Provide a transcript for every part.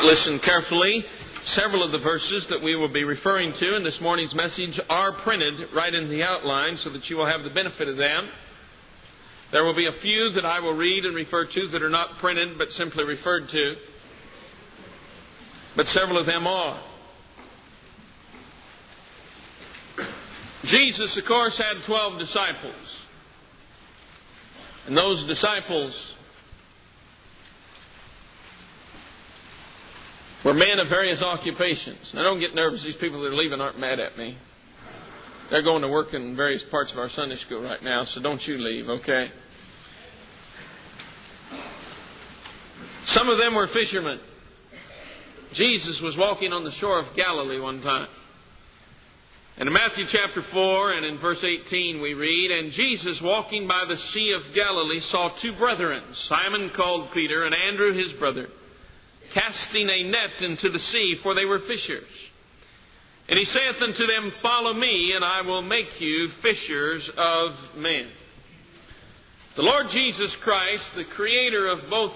Listen carefully. Several of the verses that we will be referring to in this morning's message are printed right in the outline so that you will have the benefit of them. There will be a few that I will read and refer to that are not printed but simply referred to. But several of them are. Jesus, of course, had 12 disciples. And those disciples were men of various occupations. Now, don't get nervous. These people that are leaving aren't mad at me. They're going to work in various parts of our Sunday school right now, so don't you leave, okay? Some of them were fishermen. Jesus was walking on the shore of Galilee one time. And in Matthew chapter 4 and in verse 18 we read, "And Jesus, walking by the Sea of Galilee, saw two brethren, Simon called Peter, and Andrew his brother, casting a net into the sea, for they were fishers. And he saith unto them, Follow me, and I will make you fishers of men." The Lord Jesus Christ, the Creator of both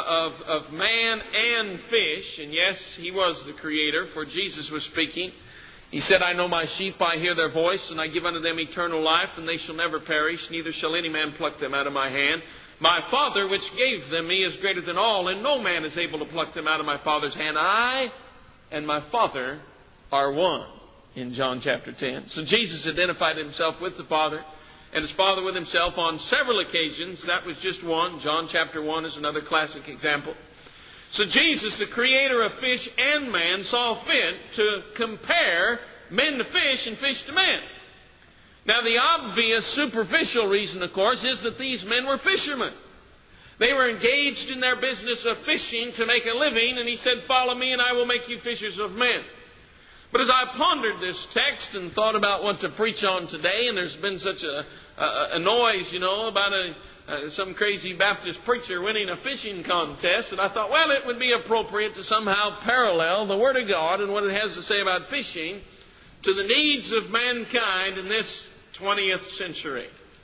of man and fish, and yes, He was the Creator, for Jesus was speaking. He said, "I know my sheep, I hear their voice, and I give unto them eternal life, and they shall never perish, neither shall any man pluck them out of my hand. My Father which gave them me is greater than all, and no man is able to pluck them out of my Father's hand. I and my Father are one," in John chapter 10. So Jesus identified Himself with the Father, and His Father with Himself on several occasions. That was just one. John chapter 1 is another classic example. So Jesus, the Creator of fish and man, saw fit to compare men to fish and fish to men. Now, the obvious superficial reason, of course, is that these men were fishermen. They were engaged in their business of fishing to make a living, and He said, "Follow me, and I will make you fishers of men." But as I pondered this text and thought about what to preach on today, and there's been such a noise, about some crazy Baptist preacher winning a fishing contest, and I thought, well, it would be appropriate to somehow parallel the Word of God and what it has to say about fishing to the needs of mankind in this 20th century.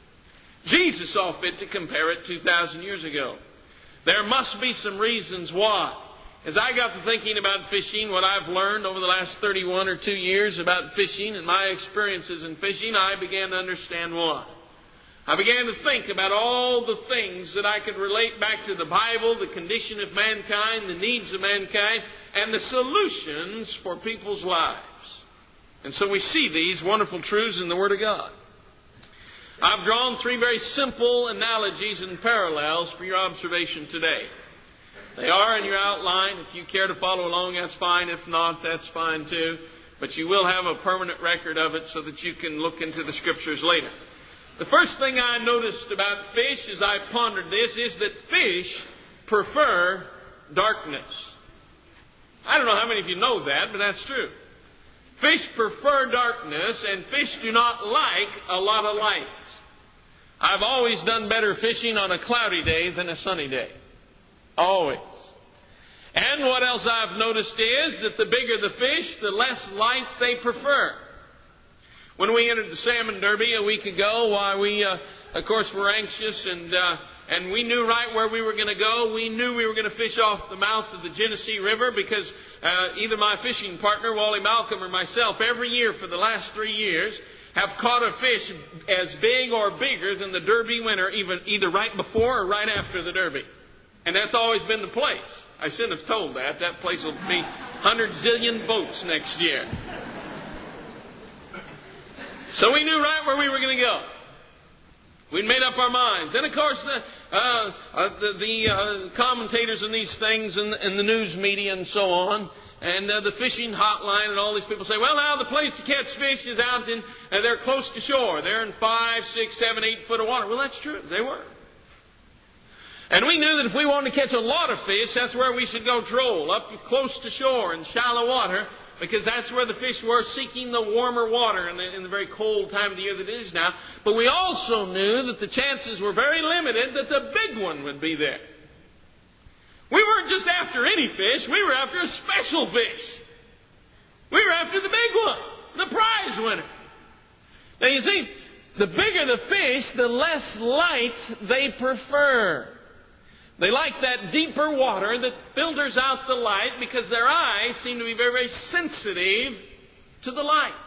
Jesus saw fit to compare it 2,000 years ago. There must be some reasons why. As I got to thinking about fishing, what I've learned over the last 31 or 2 years about fishing and my experiences in fishing, I began to understand why. I began to think about all the things that I could relate back to the Bible, the condition of mankind, the needs of mankind, and the solutions for people's lives. And so we see these wonderful truths in the Word of God. I've drawn 3 very simple analogies and parallels for your observation today. They are in your outline. If you care to follow along, that's fine. If not, that's fine too. But you will have a permanent record of it so that you can look into the Scriptures later. The first thing I noticed about fish as I pondered this is that fish prefer darkness. I don't know how many of you know that, but that's true. Fish prefer darkness, and fish do not like a lot of light. I've always done better fishing on a cloudy day than a sunny day. Always. And what else I've noticed is that the bigger the fish, the less light they prefer. When we entered the Salmon Derby a week ago, we, of course, were anxious and we knew right where we were going to go. We knew we were going to fish off the mouth of the Genesee River because either my fishing partner, Wally Malcolm, or myself, every year for the last 3 years, have caught a fish as big or bigger than the Derby winner, either right before or right after the Derby. And that's always been the place. I shouldn't have told that. That place will be 100 zillion boats next year. So we knew right where we were going to go. We'd made up our minds. And of course, the commentators on these things and the news media and so on, and the fishing hotline and all these people say, well, now the place to catch fish is out in, they're close to shore. They're in 5, 6, 7, 8 foot of water. Well, that's true. They were. And we knew that if we wanted to catch a lot of fish, that's where we should go troll, up close to shore in shallow water, because that's where the fish were seeking the warmer water in the very cold time of the year that it is now. But we also knew that the chances were very limited that the big one would be there. We weren't just after any fish. We were after a special fish. We were after the big one, the prize winner. Now you see, the bigger the fish, the less light they prefer. They like that deeper water that filters out the light because their eyes seem to be very, very sensitive to the light.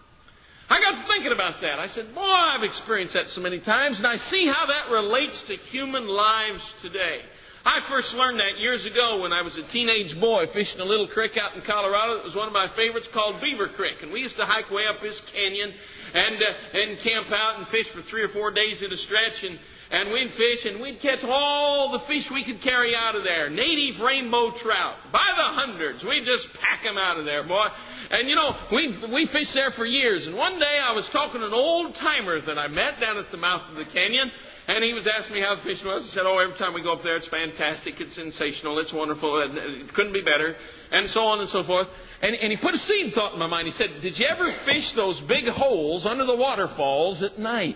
I got to thinking about that. I said, boy, I've experienced that so many times, and I see how that relates to human lives today. I first learned that years ago when I was a teenage boy fishing a little creek out in Colorado. It was one of my favorites called Beaver Creek. And we used to hike way up this canyon and camp out and fish for 3 or 4 days at a stretch. And we'd fish and we'd catch all the fish we could carry out of there. Native rainbow trout. By the hundreds. We'd just pack them out of there, boy. And you know, we fished there for years. And one day I was talking to an old timer that I met down at the mouth of the canyon. And he was asking me how the fishing was. I said, oh, every time we go up there, it's fantastic. It's sensational. It's wonderful. It couldn't be better. And so on and so forth. And he put a seed thought in my mind. He said, did you ever fish those big holes under the waterfalls at night?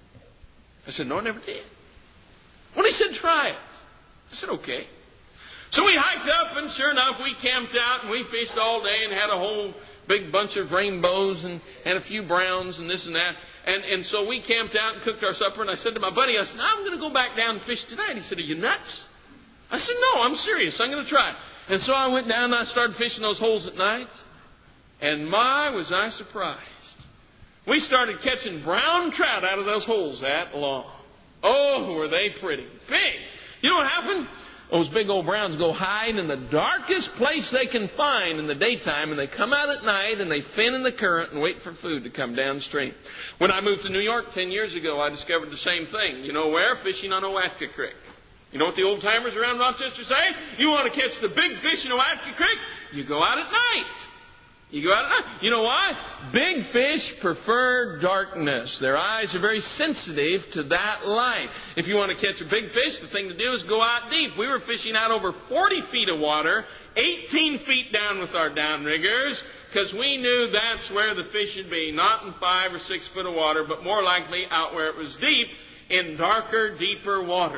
I said, no, I never did. Well, he said, try it. I said, okay. So we hiked up, and sure enough, we camped out, and we fished all day and had a whole big bunch of rainbows and a few browns and this and that. And so we camped out and cooked our supper, and I said to my buddy, I said, I'm going to go back down and fish tonight. He said, are you nuts? I said, no, I'm serious. I'm going to try. And so I went down and I started fishing those holes at night, and my, was I surprised. We started catching brown trout out of those holes that long. Oh, were they pretty. Big. You know what happened? Those big old browns go hide in the darkest place they can find in the daytime, and they come out at night and they fin in the current and wait for food to come downstream. When I moved to New York 10 years ago, I discovered the same thing. You know where? Fishing on Owatka Creek. You know what the old timers around Rochester say? You want to catch the big fish in Owatka Creek? You go out at night. You go out at night. You know why? Big fish prefer darkness. Their eyes are very sensitive to that light. If you want to catch a big fish, the thing to do is go out deep. We were fishing out over 40 feet of water, 18 feet down with our downriggers, because we knew that's where the fish should be. Not in 5 or 6 foot of water, but more likely out where it was deep, in darker, deeper water.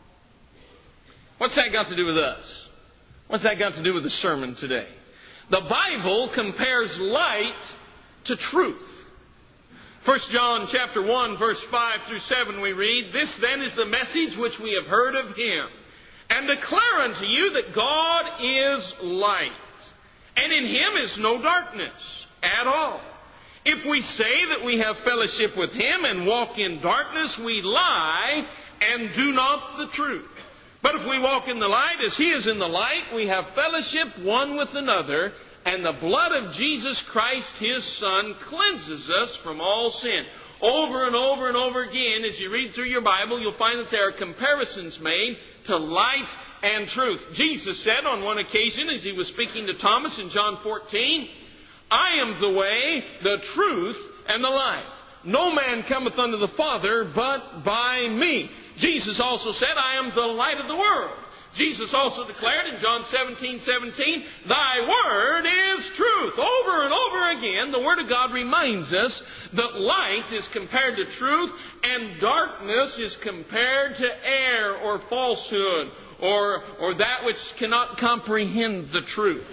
What's that got to do with us? What's that got to do with the sermon today? The Bible compares light to truth. 1 John chapter 1, verse 5 through 7 we read, this then is the message which we have heard of Him, and declare unto you that God is light, and in Him is no darkness at all. If we say that we have fellowship with Him and walk in darkness, we lie and do not the truth. But if we walk in the light as He is in the light, we have fellowship one with another, and the blood of Jesus Christ, His Son, cleanses us from all sin. Over and over and over again, as you read through your Bible, you'll find that there are comparisons made to light and truth. Jesus said on one occasion, as He was speaking to Thomas in John 14, I am the way, the truth, and the life. No man cometh unto the Father but by me. Jesus also said, I am the light of the world. Jesus also declared in John 17:17, Thy word is truth. Over and over again, the Word of God reminds us that light is compared to truth and darkness is compared to error or falsehood or that which cannot comprehend the truth.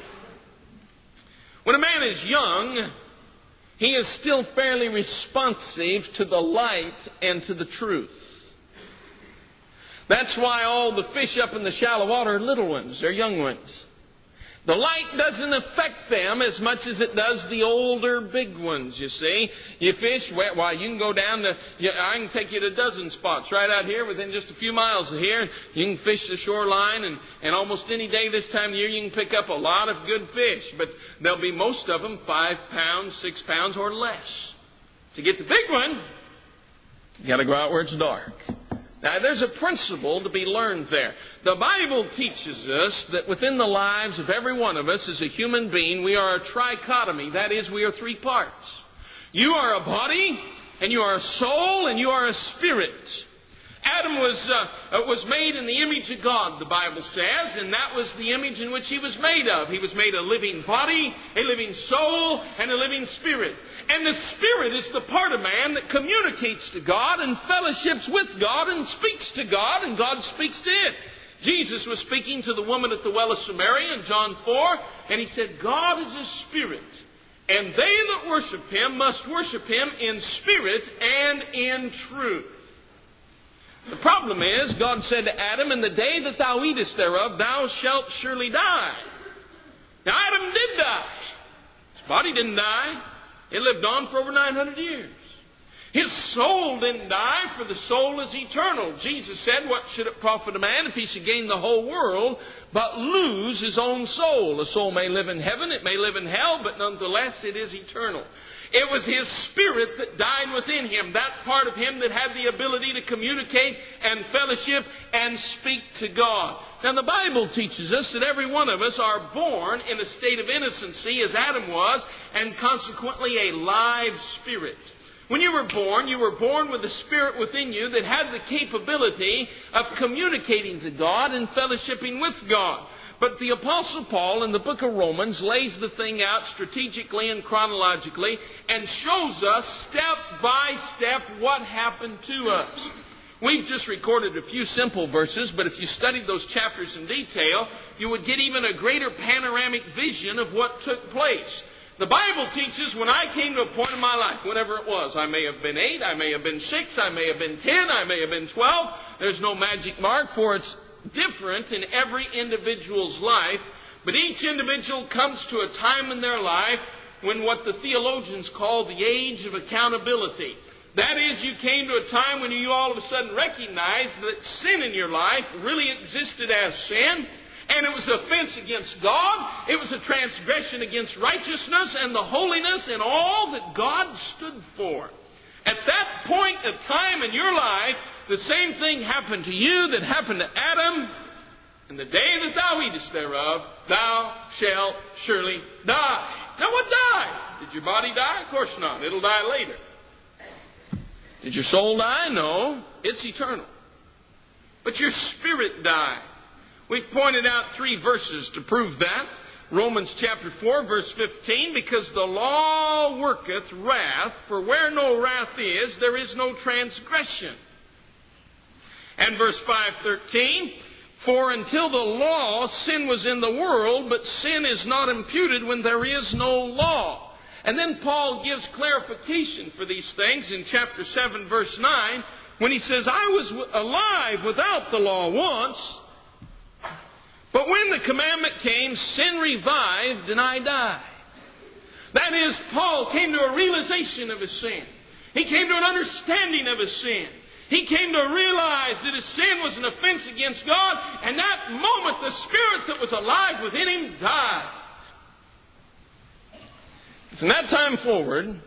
When a man is young, he is still fairly responsive to the light and to the truth. That's why all the fish up in the shallow water are little ones. They're young ones. The light doesn't affect them as much as it does the older big ones, you see. You fish, why, you can go down to, I can take you to a dozen spots right out here within just a few miles of here. You can fish the shoreline, and almost any day this time of year you can pick up a lot of good fish. But there'll be most of them 5 pounds, 6 pounds, or less. To get the big one, you got to go out where it's dark. Now, there's a principle to be learned there. The Bible teaches us that within the lives of every one of us as a human being, we are a trichotomy. That is, we are 3 parts. You are a body, and you are a soul, and you are a spirit. Adam was made in the image of God, the Bible says, and that was the image in which he was made of. He was made a living body, a living soul, and a living spirit. And the spirit is the part of man that communicates to God and fellowships with God and speaks to God, and God speaks to it. Jesus was speaking to the woman at the well of Samaria in John 4, and He said, God is a spirit, and they that worship Him must worship Him in spirit and in truth. The problem is, God said to Adam, in the day that thou eatest thereof, thou shalt surely die. Now Adam did die. His body didn't die. It lived on for over 900 years. His soul didn't die, for the soul is eternal. Jesus said, what should it profit a man if he should gain the whole world, but lose his own soul? A soul may live in heaven, it may live in hell, but nonetheless it is eternal. It was his spirit that died within him, that part of him that had the ability to communicate and fellowship and speak to God. Now the Bible teaches us that every one of us are born in a state of innocency, as Adam was, and consequently a live spirit. When you were born with a spirit within you that had the capability of communicating to God and fellowshipping with God. But the Apostle Paul in the book of Romans lays the thing out strategically and chronologically and shows us step by step what happened to us. We've just recorded a few simple verses, but if you studied those chapters in detail, you would get even a greater panoramic vision of what took place. The Bible teaches when I came to a point in my life, whenever it was, I may have been 8, I may have been 6, I may have been 10, I may have been 12. There's no magic mark, for it's different in every individual's life. But each individual comes to a time in their life when what the theologians call the age of accountability. That is, you came to a time when you all of a sudden recognized that sin in your life really existed as sin. And it was an offense against God. It was a transgression against righteousness and the holiness and all that God stood for. At that point of time in your life, the same thing happened to you that happened to Adam. In the day that thou eatest thereof, thou shalt surely die. Now what died? Did your body die? Of course not. It'll die later. Did your soul die? No. It's eternal. But your spirit died. We've pointed out 3 verses to prove that. Romans chapter 4, verse 15, because the law worketh wrath, for where no wrath is, there is no transgression. And verse 5:13, for until the law, sin was in the world, but sin is not imputed when there is no law. And then Paul gives clarification for these things in chapter 7, verse 9, when he says, I was alive without the law once, but when the commandment came, sin revived and I died. That is, Paul came to a realization of his sin. He came to an understanding of his sin. He came to realize that his sin was an offense against God, and that moment the spirit that was alive within him died. From that time forward,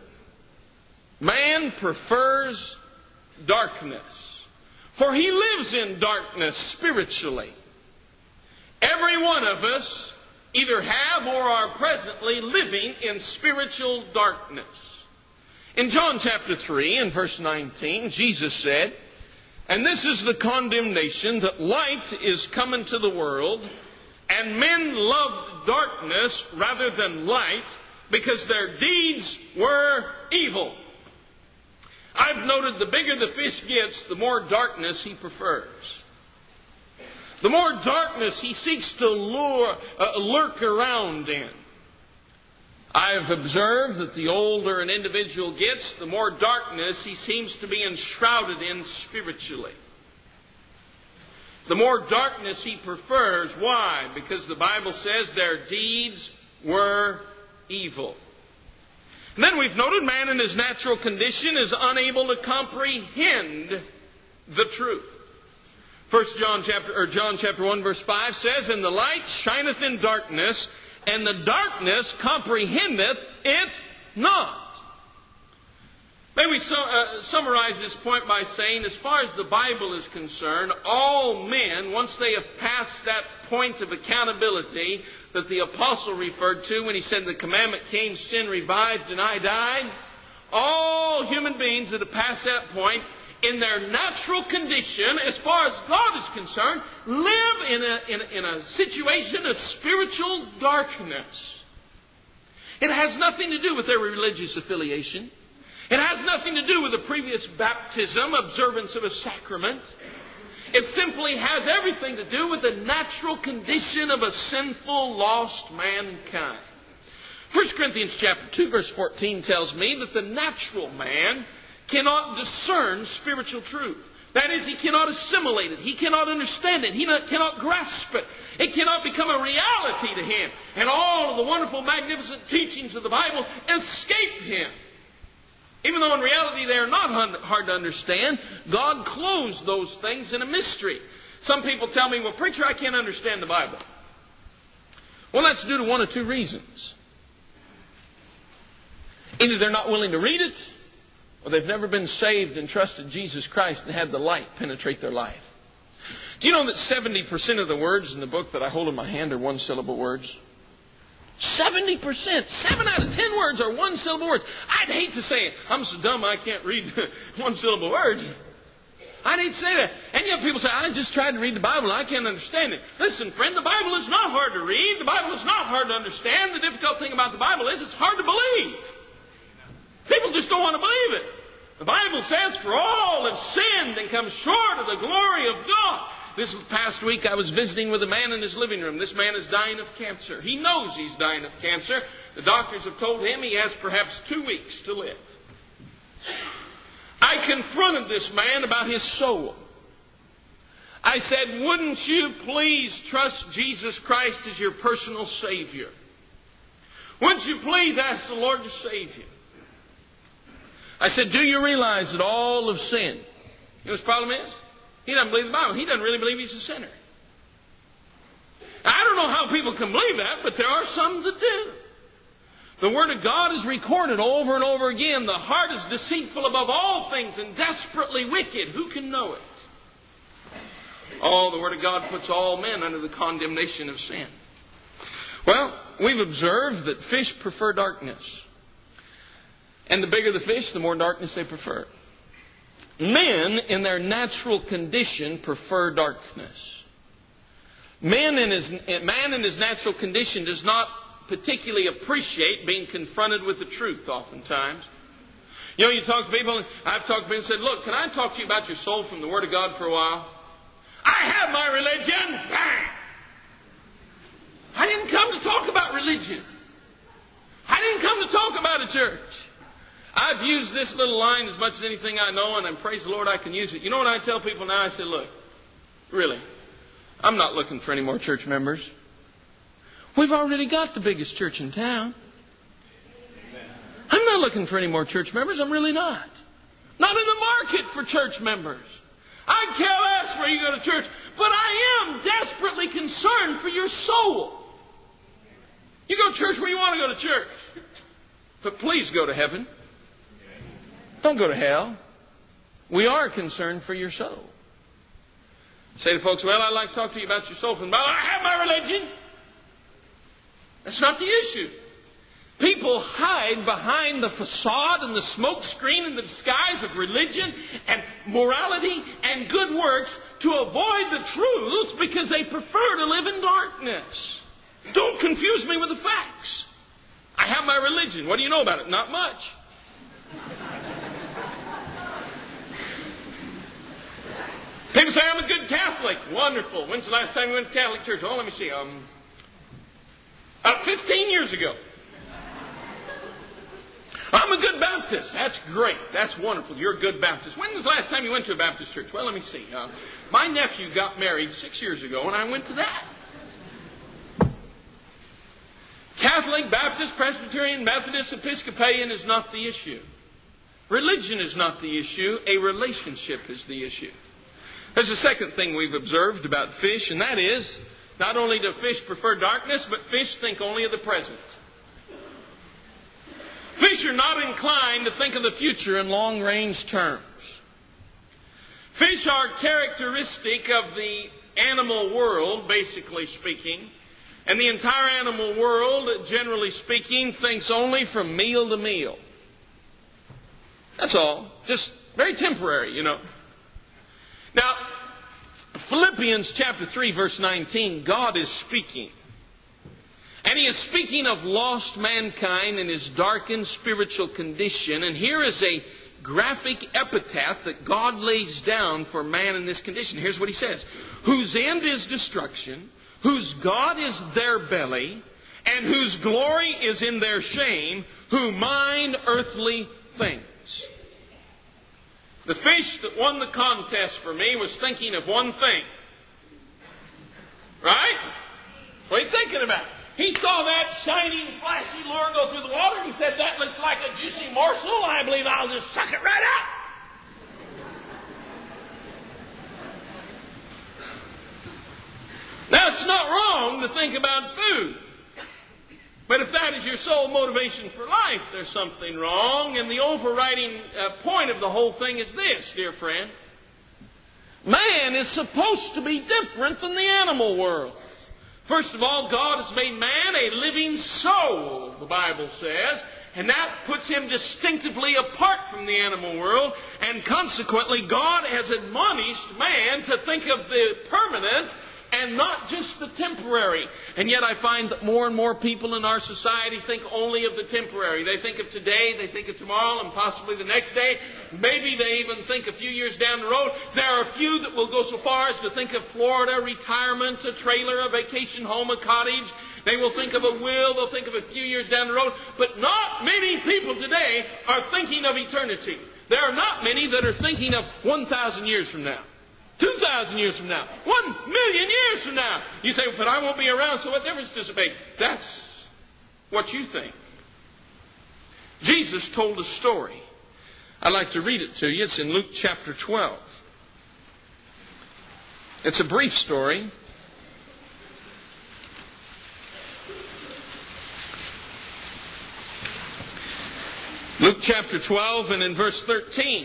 man prefers darkness, for he lives in darkness spiritually. Every one of us either have or are presently living in spiritual darkness. In John chapter 3 and verse 19, Jesus said, and this is the condemnation, that light is come into the world, and men loved darkness rather than light, because their deeds were evil. I've noted the bigger the fish gets, the more darkness he prefers. The more darkness he seeks to lurk around in. I've observed that the older an individual gets, the more darkness he seems to be enshrouded in spiritually. The more darkness he prefers. Why? Because the Bible says their deeds were evil. And then we've noted man in his natural condition is unable to comprehend the truth. John chapter 1 verse 5 says, and the light shineth in darkness, and the darkness comprehendeth it not. May we summarize this point by saying, as far as the Bible is concerned, all men, once they have passed that point of accountability that the apostle referred to when he said the commandment came, sin revived, and I died, all human beings that have passed that point, in their natural condition, as far as God is concerned, live in a situation of spiritual darkness. It has nothing to do with their religious affiliation. It has nothing to do with a previous baptism, observance of a sacrament. It simply has everything to do with the natural condition of a sinful, lost mankind. 1 Corinthians chapter 2, verse 14 tells me that the natural man cannot discern spiritual truth. That is, he cannot assimilate it. He cannot understand it. He cannot grasp it. It cannot become a reality to him. And all of the wonderful, magnificent teachings of the Bible escape him. Even though in reality they are not hard to understand, God closed those things in a mystery. Some people tell me, well, preacher, I can't understand the Bible. Well, that's due to one of two reasons. Either they're not willing to read it, or they've never been saved and trusted Jesus Christ and had the light penetrate their life. Do you know that 70% of the words in the book that I hold in my hand are one-syllable words? 70%. 7 out of 10 words are one-syllable words. I'd hate to say it. I'm so dumb I can't read one-syllable words. I'd hate to say that. And yet people say, I just tried to read the Bible and I can't understand it. Listen, friend, the Bible is not hard to read. The Bible is not hard to understand. The difficult thing about the Bible is it's hard to believe. People just don't want to believe it. The Bible says, for all have sinned and come short of the glory of God. This past week I was visiting with a man in his living room. This man is dying of cancer. He knows he's dying of cancer. The doctors have told him he has perhaps 2 weeks to live. I confronted this man about his soul. I said, wouldn't you please trust Jesus Christ as your personal Savior? Wouldn't you please ask the Lord to save you? I said, do you realize that all have sinned? You know what his problem is? He doesn't believe the Bible. He doesn't really believe he's a sinner. I don't know how people can believe that, but there are some that do. The Word of God is recorded over and over again. The heart is deceitful above all things and desperately wicked. Who can know it? Oh, the Word of God puts all men under the condemnation of sin. Well, we've observed that fish prefer darkness. And the bigger the fish, the more darkness they prefer. Men, in their natural condition, prefer darkness. Man in his natural condition does not particularly appreciate being confronted with the truth oftentimes. You know, you talk to people, and I've talked to people and said, look, can I talk to you about your soul from the Word of God for a while? I have my religion. Bang! I didn't come to talk about religion. I didn't come to talk about a church. I've used this little line as much as anything I know, and praise the Lord I can use it. You know what I tell people now? I say, look, really, I'm not looking for any more church members. We've already got the biggest church in town. I'm not looking for any more church members. I'm really not. Not in the market for church members. I care less where you go to church, but I am desperately concerned for your soul. You go to church where you want to go to church. But please go to heaven. Don't go to hell. We are concerned for your soul. Say to folks, well, I'd like to talk to you about your soul from the Bible. I have my religion. That's not the issue. People hide behind the facade and the smoke screen and the disguise of religion and morality and good works to avoid the truth because they prefer to live in darkness. Don't confuse me with the facts. I have my religion. What do you know about it? Not much. People say, I'm a good Catholic. Wonderful. When's the last time you went to Catholic church? Oh, let me see. 15 years ago. I'm a good Baptist. That's great. That's wonderful. You're a good Baptist. When was the last time you went to a Baptist church? Well, let me see. My nephew got married 6 years ago, and I went to that. Catholic, Baptist, Presbyterian, Methodist, Episcopalian is not the issue. Religion is not the issue. A relationship is the issue. There's a second thing we've observed about fish, and that is, not only do fish prefer darkness, but fish think only of the present. Fish are not inclined to think of the future in long-range terms. Fish are characteristic of the animal world, basically speaking. And the entire animal world, generally speaking, thinks only from meal to meal. That's all. Just very temporary, you know. Now, Philippians chapter 3, verse 19, God is speaking. And He is speaking of lost mankind in his darkened spiritual condition. And here is a graphic epitaph that God lays down for man in this condition. Here's what He says. Whose end is destruction, whose God is their belly, and whose glory is in their shame, who mind earthly things. The fish that won the contest for me was thinking of one thing. Right? What are you thinking about? He saw that shining, flashy lure go through the water, and he said, that looks like a juicy morsel. I believe I'll just suck it right out. Now, it's not wrong to think about food. But if that is your sole motivation for life, there's something wrong. And the overriding point of the whole thing is this, dear friend. Man is supposed to be different than the animal world. First of all, God has made man a living soul, the Bible says. And that puts him distinctively apart from the animal world. And consequently, God has admonished man to think of the permanent and not just the temporary. And yet I find that more and more people in our society think only of the temporary. They think of today, they think of tomorrow, and possibly the next day. Maybe they even think a few years down the road. There are a few that will go so far as to think of Florida, retirement, a trailer, a vacation home, a cottage. They will think of a will, they'll think of a few years down the road. But not many people today are thinking of eternity. There are not many that are thinking of 1,000 years from now. 2,000 years from now. 1 million years from now. You say, but I won't be around, so what difference does it make? That's what you think. Jesus told a story. I'd like to read it to you. It's in Luke chapter 12. It's a brief story. Luke chapter 12 and in verse 13.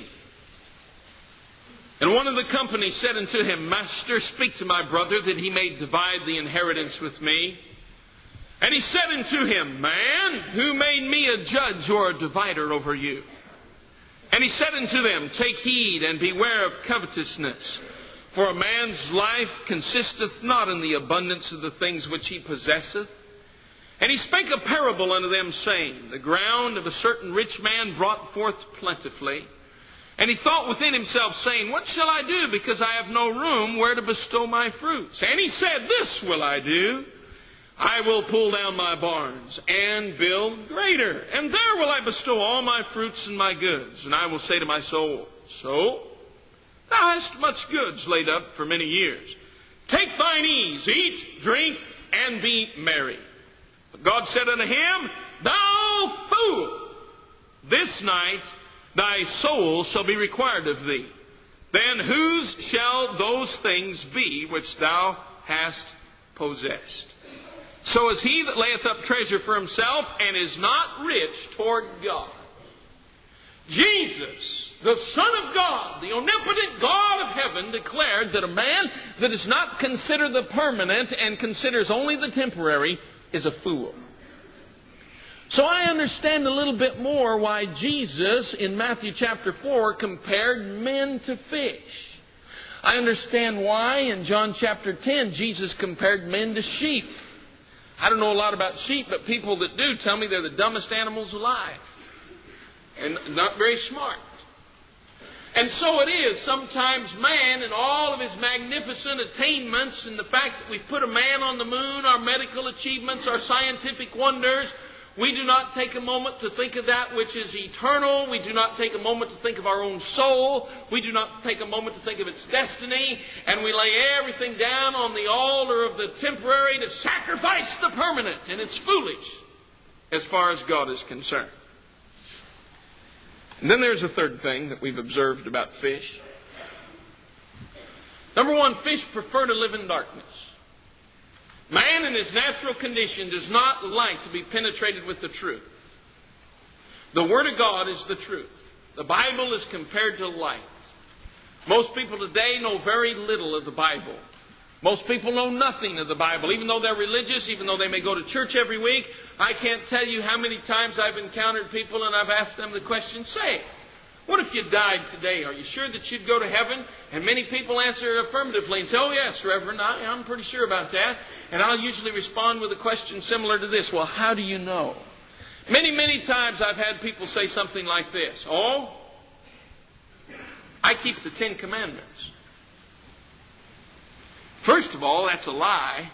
And one of the company said unto him, Master, speak to my brother that he may divide the inheritance with me. And he said unto him, Man, who made me a judge or a divider over you? And he said unto them, Take heed and beware of covetousness. For a man's life consisteth not in the abundance of the things which he possesseth. And he spake a parable unto them, saying, The ground of a certain rich man brought forth plentifully. And he thought within himself, saying, What shall I do, because I have no room where to bestow my fruits? And he said, This will I do. I will pull down my barns and build greater. And there will I bestow all my fruits and my goods. And I will say to my soul, So, thou hast much goods laid up for many years. Take thine ease, eat, drink, and be merry. But God said unto him, Thou fool, this night thy soul shall be required of thee. Then whose shall those things be which thou hast possessed? So is he that layeth up treasure for himself and is not rich toward God. Jesus, the Son of God, the omnipotent God of heaven, declared that a man that does not consider the permanent and considers only the temporary is a fool. So I understand a little bit more why Jesus in Matthew chapter 4 compared men to fish. I understand why in John chapter 10 Jesus compared men to sheep. I don't know a lot about sheep, but people that do tell me they're the dumbest animals alive. And not very smart. And so it is. Sometimes man and all of his magnificent attainments and the fact that we put a man on the moon, our medical achievements, our scientific wonders, we do not take a moment to think of that which is eternal. We do not take a moment to think of our own soul. We do not take a moment to think of its destiny. And we lay everything down on the altar of the temporary to sacrifice the permanent. And it's foolish as far as God is concerned. And then there's a third thing that we've observed about fish. Number one, fish prefer to live in darkness. Man in his natural condition does not like to be penetrated with the truth. The Word of God is the truth. The Bible is compared to light. Most people today know very little of the Bible. Most people know nothing of the Bible. Even though they're religious, even though they may go to church every week, I can't tell you how many times I've encountered people and I've asked them the question, say, what if you died today? Are you sure that you'd go to heaven? And many people answer affirmatively and say, oh yes, Reverend, I'm pretty sure about that. And I'll usually respond with a question similar to this. Well, how do you know? Many, many times I've had people say something like this. Oh, I keep the 10 Commandments. First of all, that's a lie.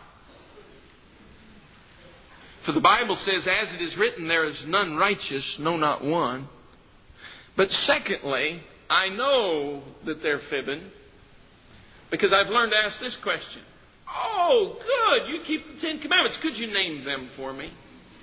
For the Bible says, as it is written, there is none righteous, no, not one. But secondly, I know that they're fibbing because I've learned to ask this question. Oh, good. You keep the 10 Commandments. Could you name them for me?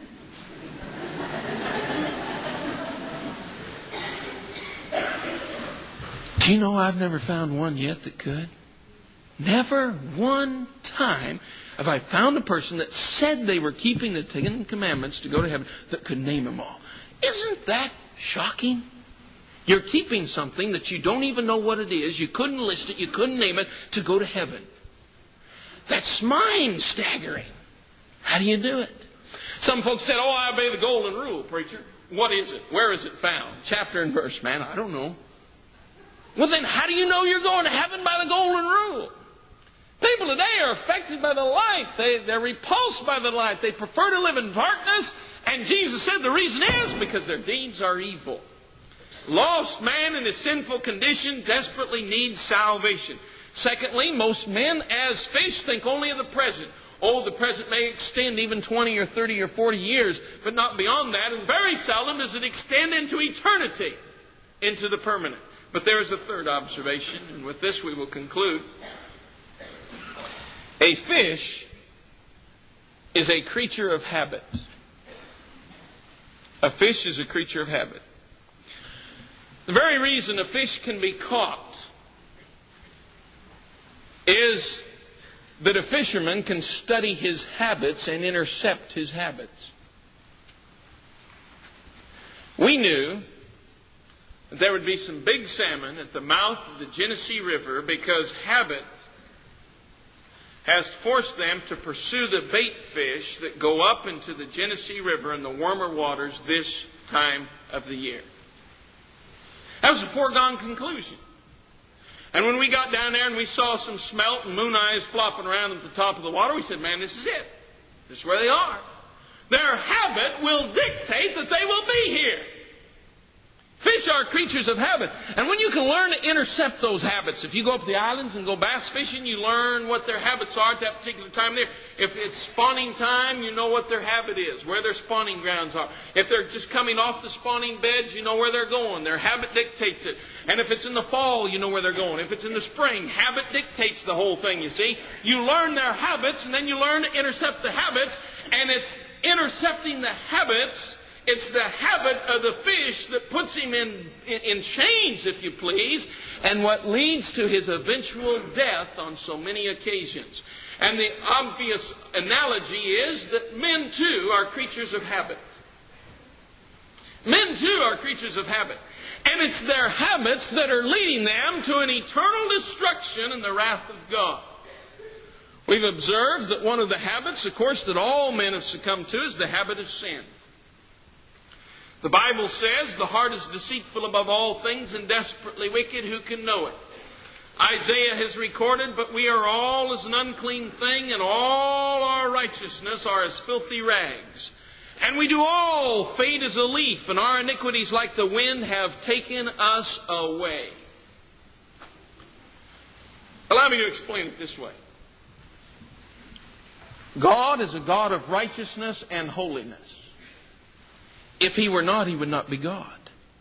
Do you know I've never found one yet that could? Never one time have I found a person that said they were keeping the 10 Commandments to go to heaven that could name them all. Isn't that shocking? You're keeping something that you don't even know what it is. You couldn't list it. You couldn't name it to go to heaven. That's mind-staggering. How do you do it? Some folks said, oh, I obey the golden rule, preacher. What is it? Where is it found? Chapter and verse, man. I don't know. Well, then how do you know you're going to heaven by the golden rule? People today are affected by the light. They're repulsed by the light. They prefer to live in darkness. And Jesus said the reason is because their deeds are evil. Lost man in his sinful condition desperately needs salvation. Secondly, most men as fish think only of the present. Oh, the present may extend even 20 or 30 or 40 years, but not beyond that. And very seldom does it extend into eternity, into the permanent. But there is a third observation, and with this we will conclude. A fish is a creature of habit. A fish is a creature of habit. The very reason a fish can be caught is that a fisherman can study his habits and intercept his habits. We knew that there would be some big salmon at the mouth of the Genesee River because habit has forced them to pursue the bait fish that go up into the Genesee River in the warmer waters this time of the year. That was a foregone conclusion. And when we got down there and we saw some smelt and moon eyes flopping around at the top of the water, we said, man, this is it. This is where they are. Their habit will dictate that they will be here. Fish are creatures of habit. And when you can learn to intercept those habits, if you go up to the islands and go bass fishing, you learn what their habits are at that particular time there. If it's spawning time, you know what their habit is, where their spawning grounds are. If they're just coming off the spawning beds, you know where they're going. Their habit dictates it. And if it's in the fall, you know where they're going. If it's in the spring, habit dictates the whole thing, you see. You learn their habits, and then you learn to intercept the habits, and it's intercepting the habits. It's the habit of the fish that puts him in chains, if you please, and what leads to his eventual death on so many occasions. And the obvious analogy is that men, too, are creatures of habit. Men, too, are creatures of habit. And it's their habits that are leading them to an eternal destruction and the wrath of God. We've observed that one of the habits, of course, that all men have succumbed to is the habit of sin. The Bible says the heart is deceitful above all things and desperately wicked. Who can know it? Isaiah has recorded, but we are all as an unclean thing, and all our righteousness are as filthy rags. And we do all fade as a leaf, and our iniquities like the wind have taken us away. Allow me to explain it this way. God is a God of righteousness and holiness. If He were not, He would not be God.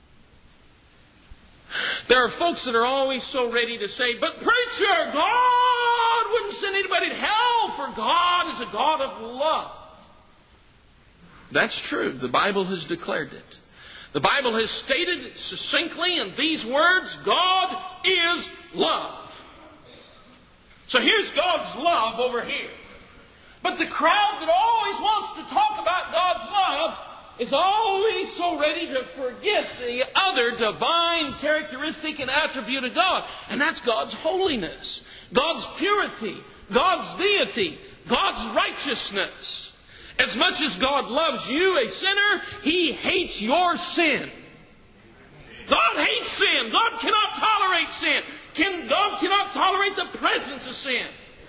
There are folks that are always so ready to say, but preacher, God wouldn't send anybody to hell, for God is a God of love. That's true. The Bible has declared it. The Bible has stated it succinctly in these words, God is love. So here's God's love over here. But the crowd that always wants to talk about God's love is always so ready to forget the other divine characteristic and attribute of God. And that's God's holiness, God's purity, God's deity, God's righteousness. As much as God loves you, a sinner, He hates your sin. God hates sin. God cannot tolerate sin. God cannot tolerate the presence of sin.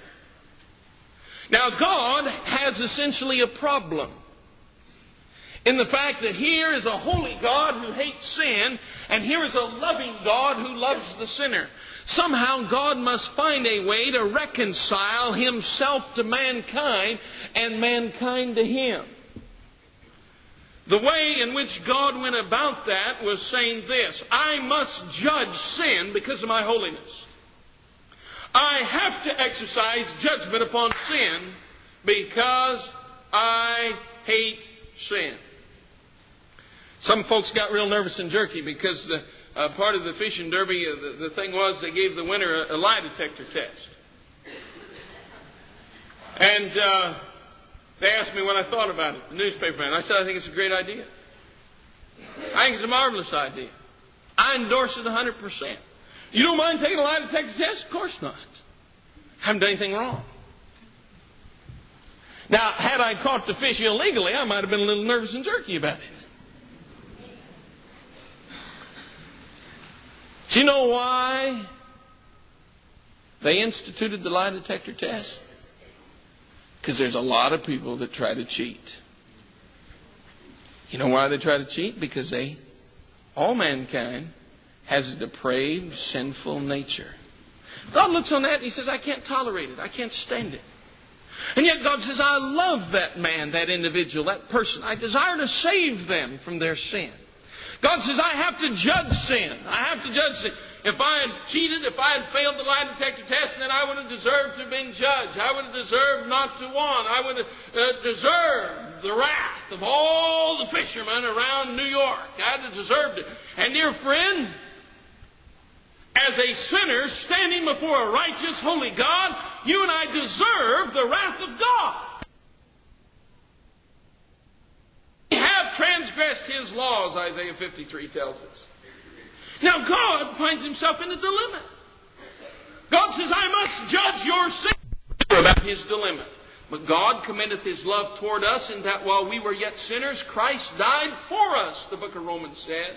Now, God has essentially a problem in the fact that here is a holy God who hates sin, and here is a loving God who loves the sinner. Somehow God must find a way to reconcile Himself to mankind and mankind to Him. The way in which God went about that was saying this: I must judge sin because of my holiness. I have to exercise judgment upon sin because I hate sin. Some folks got real nervous and jerky because part of the fishing derby, the thing was they gave the winner a lie detector test. And they asked me what I thought about it, the newspaperman. I said, I think it's a great idea. I think it's a marvelous idea. I endorse it 100%. You don't mind taking a lie detector test? Of course not. I haven't done anything wrong. Now, had I caught the fish illegally, I might have been a little nervous and jerky about it. Do you know why they instituted the lie detector test? Because there's a lot of people that try to cheat. You know why they try to cheat? Because all mankind has a depraved, sinful nature. God looks on that and He says, I can't tolerate it. I can't stand it. And yet God says, I love that man, that individual, that person. I desire to save them from their sin. God says, I have to judge sin. I have to judge sin. If I had cheated, if I had failed the lie detector test, then I would have deserved to have been judged. I would have deserved not to won. I would have deserved the wrath of all the fishermen around New York. I'd have deserved it. And dear friend, as a sinner standing before a righteous, holy God, you and I deserve the wrath of God. We have transgressed His laws, Isaiah 53 tells us. Now God finds Himself in a dilemma. God says, I must judge your sin about His dilemma. But God commendeth His love toward us in that while we were yet sinners, Christ died for us, the book of Romans says.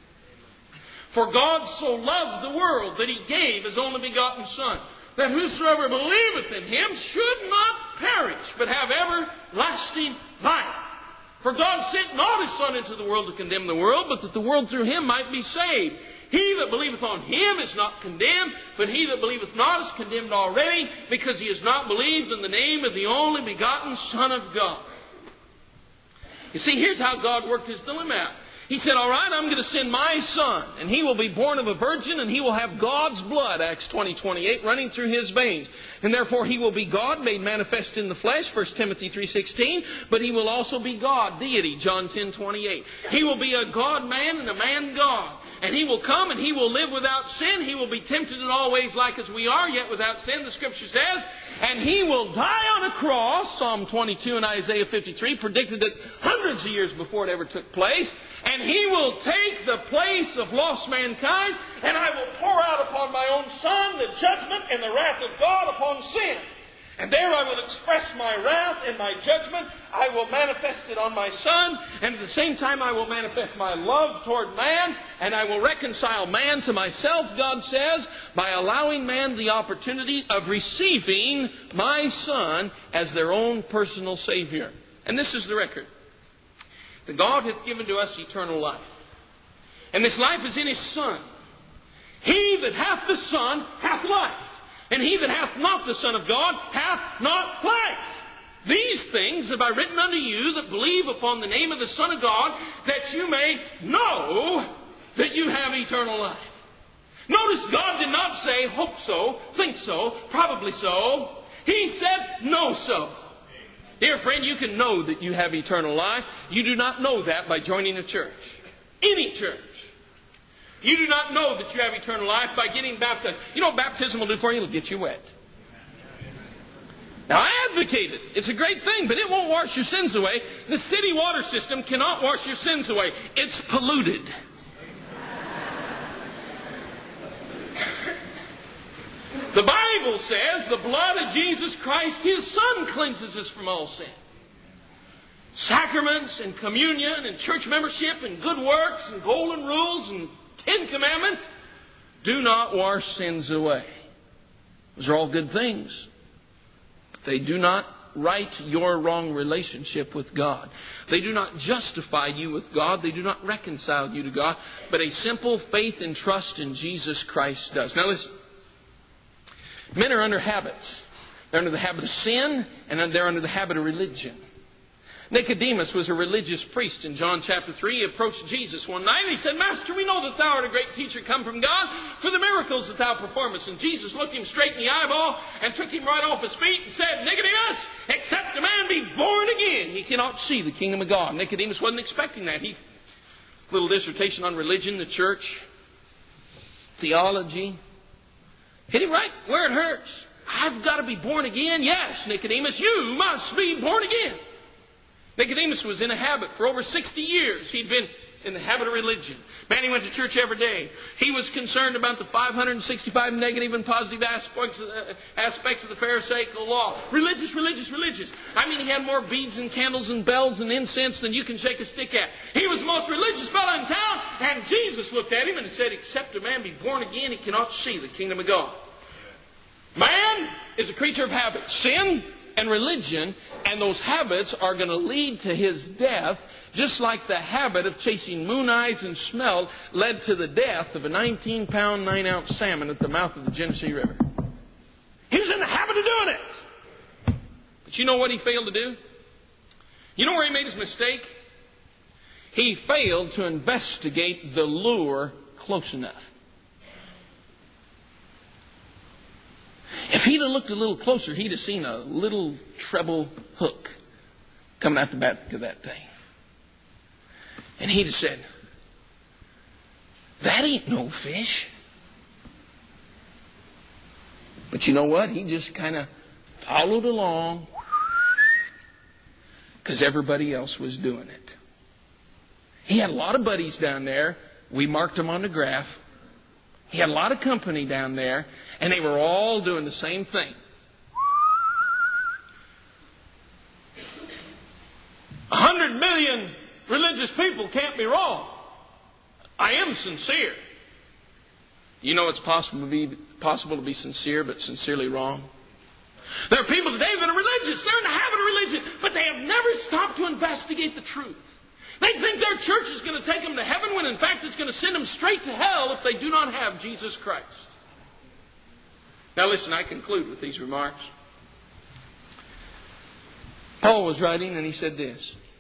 For God so loved the world that He gave His only begotten Son, that whosoever believeth in Him should not perish, but have everlasting life. For God sent not His Son into the world to condemn the world, but that the world through Him might be saved. He that believeth on Him is not condemned, but he that believeth not is condemned already, because he has not believed in the name of the only begotten Son of God. You see, here's how God worked His dilemma out. He said, all right, I'm going to send my Son, and He will be born of a virgin, and He will have God's blood, Acts 20:28, running through His veins. And therefore He will be God, made manifest in the flesh, 1 Timothy 3:16, but He will also be God, deity, John 10:28. He will be a God-man and a man-God. And He will come and He will live without sin. He will be tempted in all ways like as we are, yet without sin, the Scripture says. And He will die on a cross, Psalm 22 and Isaiah 53, predicted it hundreds of years before it ever took place. And He will take the place of lost mankind, and I will pour out upon my own Son the judgment and the wrath of God upon sin. And there I will express my wrath and my judgment. I will manifest it on my Son, and at the same time I will manifest my love toward man, and I will reconcile man to myself, God says, by allowing man the opportunity of receiving my Son as their own personal Savior. And this is the record. That God hath given to us eternal life. And this life is in His Son. He that hath the Son hath life. And he that hath not the Son of God hath not life. These things have I written unto you that believe upon the name of the Son of God, that you may know that you have eternal life. Notice God did not say, hope so, think so, probably so. He said, know so. Dear friend, you can know that you have eternal life. You do not know that by joining a church. Any church. You do not know that you have eternal life by getting baptized. You know what baptism will do for you? It'll get you wet. Now, I advocate it. It's a great thing, but it won't wash your sins away. The city water system cannot wash your sins away. It's polluted. The Bible says the blood of Jesus Christ, His Son, cleanses us from all sin. Sacraments and communion and church membership and good works and golden rules and 10 Commandments do not wash sins away. Those are all good things. But they do not right your wrong relationship with God. They do not justify you with God. They do not reconcile you to God. But a simple faith and trust in Jesus Christ does. Now listen. Men are under habits. They're under the habit of sin, and they're under the habit of religion. Nicodemus was a religious priest in John chapter 3. He approached Jesus one night and he said, Master, we know that thou art a great teacher come from God for the miracles that thou performest. And Jesus looked him straight in the eyeball and took him right off his feet and said, Nicodemus, except a man be born again, he cannot see the kingdom of God. Nicodemus wasn't expecting that. Little dissertation on religion, the church, theology. Hit him right where it hurts. I've got to be born again? Yes, Nicodemus, you must be born again. Nicodemus was in a habit for over 60 years. He'd been in the habit of religion. Man, he went to church every day. He was concerned about the 565 negative and positive aspects of the Pharisaical law. Religious. I mean, he had more beads and candles and bells and incense than you can shake a stick at. He was the most religious fellow in town. And Jesus looked at him and said, except a man be born again, he cannot see the kingdom of God. Man is a creature of habit. Sin and religion, and those habits are going to lead to his death, just like the habit of chasing moon eyes and smell led to the death of a 19-pound, 9-ounce salmon at the mouth of the Genesee River. He was in the habit of doing it. But you know what he failed to do? You know where he made his mistake? He failed to investigate the lure close enough. If he'd have looked a little closer, he'd have seen a little treble hook coming out the back of that thing. And he'd have said, that ain't no fish. But you know what? He just kind of followed along because everybody else was doing it. He had a lot of buddies down there. We marked them on the graph. He had a lot of company down there, and they were all doing the same thing. 100 million religious people can't be wrong. I am sincere. You know it's possible to be sincere, but sincerely wrong. There are people today that are religious. They're in the habit of religion, but they have never stopped to investigate the truth. They think their church is going to take them to heaven when in fact it's going to send them straight to hell if they do not have Jesus Christ. Now listen, I conclude with these remarks. Paul was writing and he said this,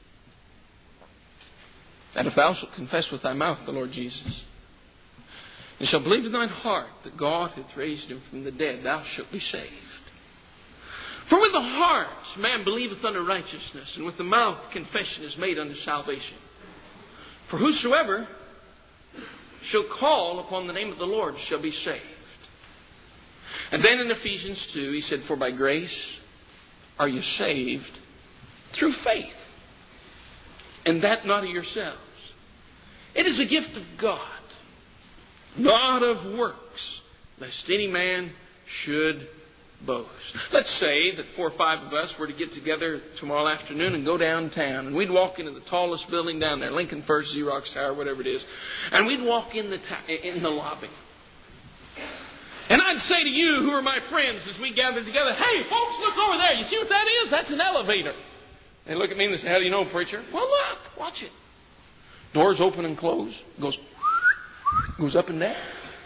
that if thou shalt confess with thy mouth the Lord Jesus, and shalt believe in thine heart that God hath raised him from the dead, thou shalt be saved. For with the heart man believeth unto righteousness, and with the mouth confession is made unto salvation. For whosoever shall call upon the name of the Lord shall be saved. And then in Ephesians 2, he said, for by grace are you saved through faith, and that not of yourselves. It is a gift of God, not of works, lest any man should boast. Let's say that 4 or 5 of us were to get together tomorrow afternoon and go downtown, and we'd walk into the tallest building down there, Lincoln First, Xerox Tower, whatever it is, and we'd walk in the lobby. And I'd say to you, who are my friends, as we gather together, hey, folks, look over there. You see what that is? That's an elevator. They look at me and they say, how do you know, preacher? Well, look, watch it. Doors open and close. Goes up and down.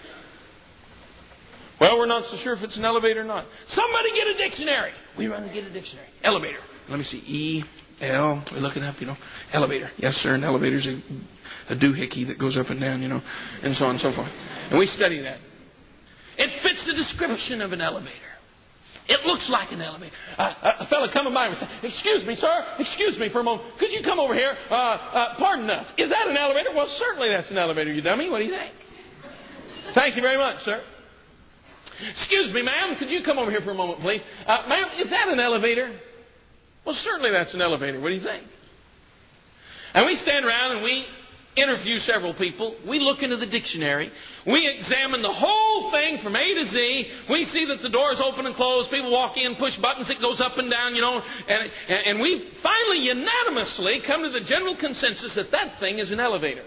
Well, we're not so sure if it's an elevator or not. Somebody get a dictionary. We run and get a dictionary. Elevator. Let me see. E-L. We're looking up, Elevator. Yes, sir. An elevator's a doohickey that goes up and down, and so on and so forth. And we study that. It fits the description of an elevator. It looks like an elevator. A fellow coming by and said, excuse me, sir. Excuse me for a moment. Could you come over here? Pardon us. Is that an elevator? Well, certainly that's an elevator, you dummy. What do you think? Thank you very much, sir. Excuse me, ma'am. Could you come over here for a moment, please? Ma'am, is that an elevator? Well, certainly that's an elevator. What do you think? And we stand around and we interview several people. We look into the dictionary. We examine the whole thing from A to Z. We see that the doors open and close. People walk in, push buttons. It goes up and down, And we finally unanimously come to the general consensus that that thing is an elevator.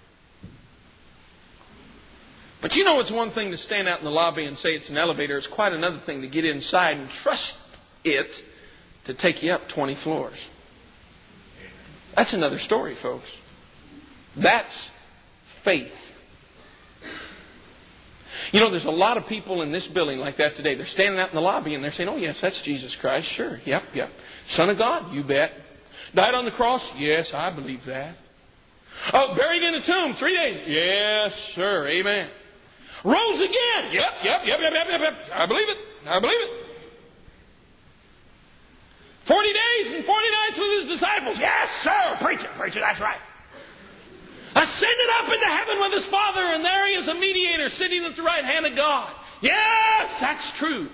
But it's one thing to stand out in the lobby and say it's an elevator. It's quite another thing to get inside and trust it to take you up 20 floors. That's another story, folks. That's faith. There's a lot of people in this building like that today. They're standing out in the lobby and they're saying, oh, yes, that's Jesus Christ. Sure. Yep. Son of God. You bet. Died on the cross? Yes, I believe that. Oh, buried in a tomb 3 days? Yes, sir. Amen. Rose again? Yep. I believe it. 40 days and 40 nights with His disciples? Yes, sir. Preach it, that's right. Ascended up into heaven with His Father, and there He is a mediator sitting at the right hand of God. Yes, that's true.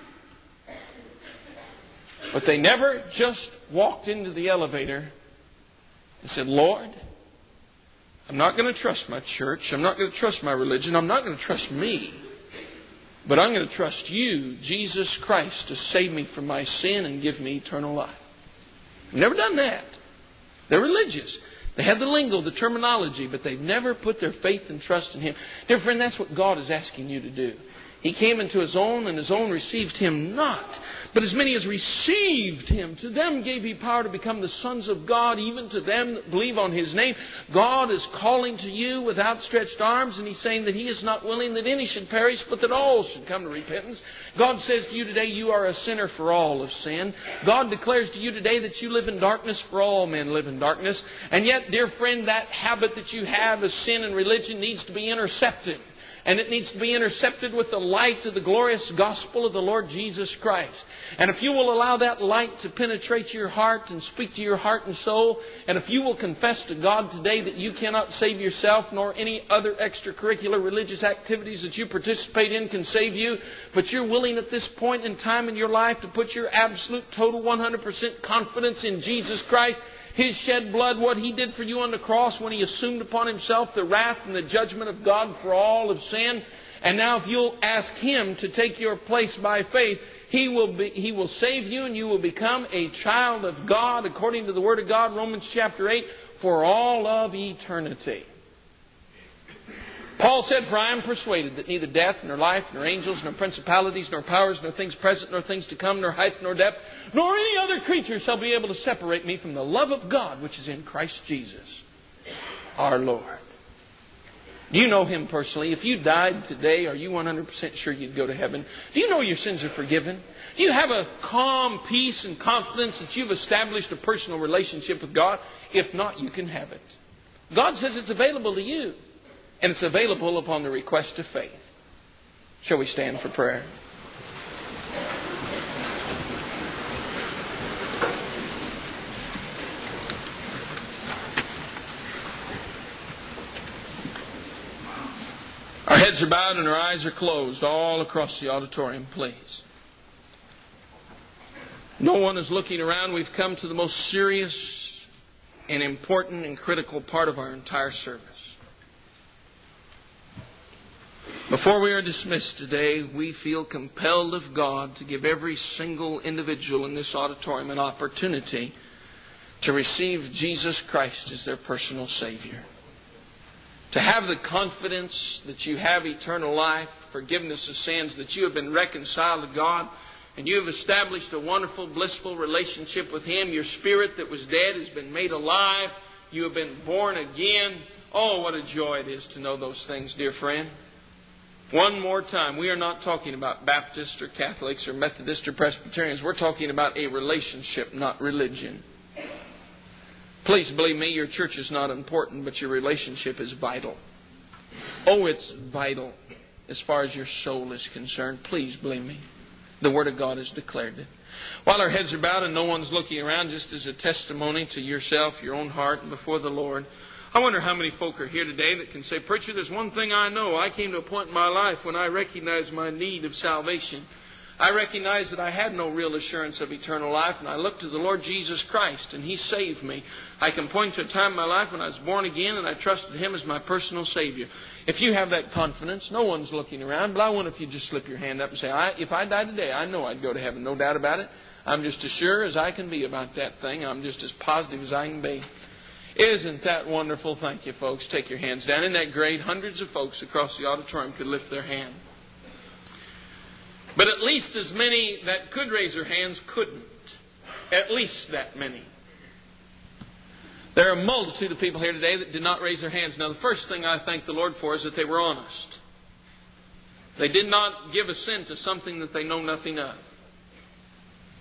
But they never just walked into the elevator and said, Lord, I'm not going to trust my church. I'm not going to trust my religion. I'm not going to trust me. But I'm going to trust You, Jesus Christ, to save me from my sin and give me eternal life. They've never done that. They're religious. They have the lingo, the terminology, but they've never put their faith and trust in Him. Dear friend, that's what God is asking you to do. He came into His own, and His own received Him not. But as many as received Him, to them gave He power to become the sons of God, even to them that believe on His name. God is calling to you with outstretched arms, and He's saying that He is not willing that any should perish, but that all should come to repentance. God says to you today, you are a sinner, for all have sinned. God declares to you today that you live in darkness, for all men live in darkness. And yet, dear friend, that habit that you have of sin and religion needs to be intercepted. And it needs to be intercepted with the light of the glorious gospel of the Lord Jesus Christ. And if you will allow that light to penetrate your heart and speak to your heart and soul, and if you will confess to God today that you cannot save yourself, nor any other extracurricular religious activities that you participate in can save you, but you're willing at this point in time in your life to put your absolute, total, 100% confidence in Jesus Christ, His shed blood, what He did for you on the cross when He assumed upon Himself the wrath and the judgment of God for all of sin. And now if you'll ask Him to take your place by faith, He will save you, and you will become a child of God according to the Word of God, Romans chapter 8, for all of eternity. Paul said, for I am persuaded that neither death, nor life, nor angels, nor principalities, nor powers, nor things present, nor things to come, nor height, nor depth, nor any other creature shall be able to separate me from the love of God which is in Christ Jesus, our Lord. Do you know Him personally? If you died today, are you 100% sure you'd go to heaven? Do you know your sins are forgiven? Do you have a calm peace and confidence that you've established a personal relationship with God? If not, you can have it. God says it's available to you. And it's available upon the request of faith. Shall we stand for prayer? Our heads are bowed and our eyes are closed all across the auditorium, please. No one is looking around. We've come to the most serious and important and critical part of our entire service. Before we are dismissed today, we feel compelled of God to give every single individual in this auditorium an opportunity to receive Jesus Christ as their personal Savior. To have the confidence that you have eternal life, forgiveness of sins, that you have been reconciled to God, and you have established a wonderful, blissful relationship with Him. Your spirit that was dead has been made alive. You have been born again. Oh, what a joy it is to know those things, dear friend. One more time, we are not talking about Baptists or Catholics or Methodists or Presbyterians. We're talking about a relationship, not religion. Please believe me, your church is not important, but your relationship is vital. Oh, it's vital as far as your soul is concerned. Please believe me. The Word of God has declared it. While our heads are bowed and no one's looking around, just as a testimony to yourself, your own heart, and before the Lord, I wonder how many folk are here today that can say, Preacher, there's one thing I know. I came to a point in my life when I recognized my need of salvation. I recognized that I had no real assurance of eternal life, and I looked to the Lord Jesus Christ, and He saved me. I can point to a time in my life when I was born again, and I trusted Him as my personal Savior. If you have that confidence, no one's looking around, but I wonder if you just slip your hand up and say, if I died today, I know I'd go to heaven, no doubt about it. I'm just as sure as I can be about that thing. I'm just as positive as I can be. Isn't that wonderful? Thank you, folks. Take your hands down. Isn't that great? Hundreds of folks across the auditorium could lift their hand. But at least as many that could raise their hands couldn't. At least that many. There are a multitude of people here today that did not raise their hands. Now, the first thing I thank the Lord for is that they were honest. They did not give assent to something that they know nothing of.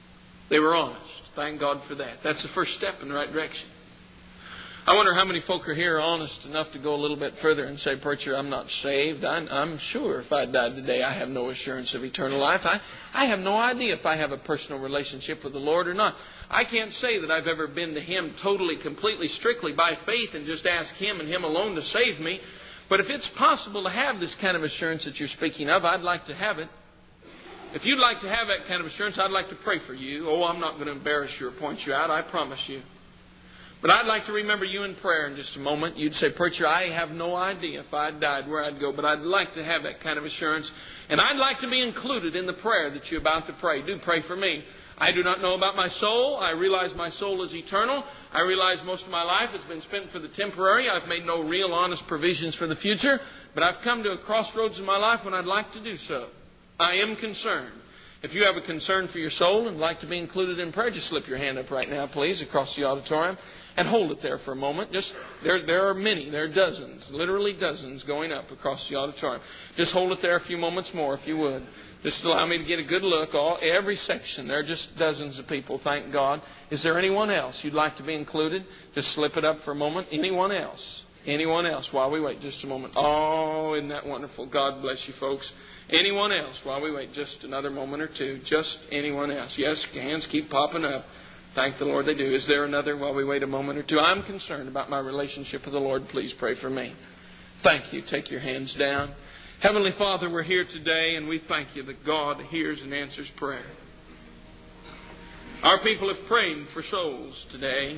They were honest. Thank God for that. That's the first step in the right direction. I wonder how many folk are here honest enough to go a little bit further and say, "Preacher, I'm not saved. I'm sure if I died today, I have no assurance of eternal life. I have no idea if I have a personal relationship with the Lord or not. I can't say that I've ever been to Him totally, completely, strictly by faith and just asked Him and Him alone to save me. But if it's possible to have this kind of assurance that you're speaking of, I'd like to have it. If you'd like to have that kind of assurance, I'd like to pray for you. Oh, I'm not going to embarrass you or point you out, I promise you. But I'd like to remember you in prayer in just a moment. You'd say, "Preacher, I have no idea if I died where I'd go, but I'd like to have that kind of assurance. And I'd like to be included in the prayer that you're about to pray. Do pray for me. I do not know about my soul. I realize my soul is eternal. I realize most of my life has been spent for the temporary. I've made no real honest provisions for the future. But I've come to a crossroads in my life when I'd like to do so. I am concerned." If you have a concern for your soul and like to be included in prayer, just slip your hand up right now, please, across the auditorium. And hold it there for a moment. There are many, there are dozens, literally dozens going up across the auditorium. Just hold it there a few moments more if you would. Just allow me to get a good look. Every section, there are just dozens of people, thank God. Is there anyone else you'd like to be included? Just slip it up for a moment. Anyone else? Anyone else while we wait just a moment? Oh, isn't that wonderful? God bless you folks. Anyone else while we wait just another moment or two? Just anyone else? Yes, hands keep popping up. Thank the Lord they do. Is there another while we wait a moment or two? I'm concerned about my relationship with the Lord. Please pray for me. Thank you. Take your hands down. Heavenly Father, we're here today and we thank you that God hears and answers prayer. Our people have prayed for souls today.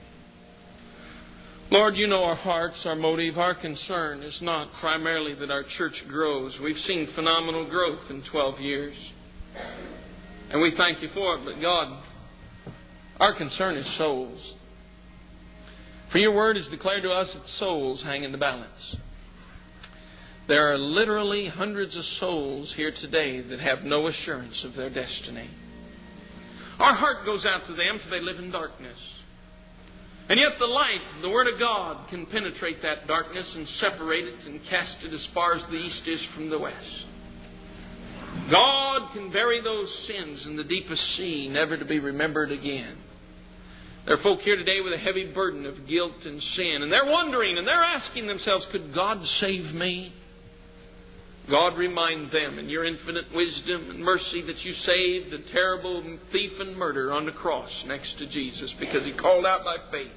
Lord, you know our hearts, our motive, our concern is not primarily that our church grows. We've seen phenomenal growth in 12 years. And we thank you for it. But God, our concern is souls. For your word has declared to us that souls hang in the balance. There are literally hundreds of souls here today that have no assurance of their destiny. Our heart goes out to them for they live in darkness. And yet the light, the Word of God, can penetrate that darkness and separate it and cast it as far as the east is from the west. God can bury those sins in the deepest sea, never to be remembered again. There are folk here today with a heavy burden of guilt and sin, and they're wondering and they're asking themselves, could God save me? God, remind them in your infinite wisdom and mercy that you saved the terrible thief and murderer on the cross next to Jesus because he called out by faith.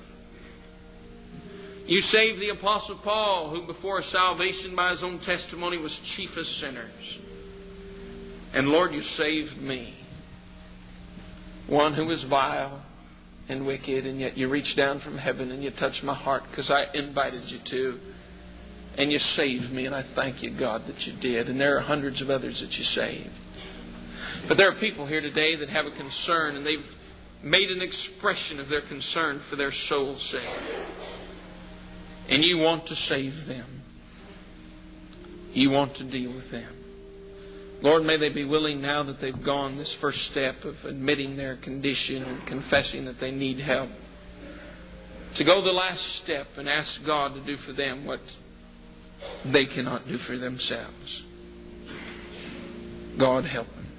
You saved the Apostle Paul, who before salvation by his own testimony was chief of sinners. And Lord, you saved me, one who was vile and wicked, and yet you reached down from heaven and you touched my heart because I invited you to. And you saved me, and I thank you, God, that you did. And there are hundreds of others that you saved. But there are people here today that have a concern, and they've made an expression of their concern for their soul's sake. And you want to save them. You want to deal with them. Lord, may they be willing now that they've gone this first step of admitting their condition and confessing that they need help, to go the last step and ask God to do for them what they cannot do for themselves. God, help them.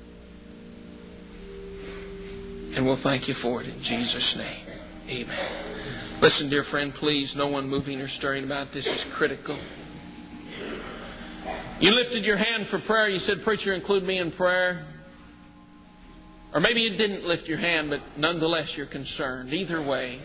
And we'll thank you for it in Jesus' name. Amen. Listen, dear friend, please, no one moving or stirring about this is critical. You lifted your hand for prayer. You said, "Preacher, include me in prayer." Or maybe you didn't lift your hand, but nonetheless you're concerned. Either way,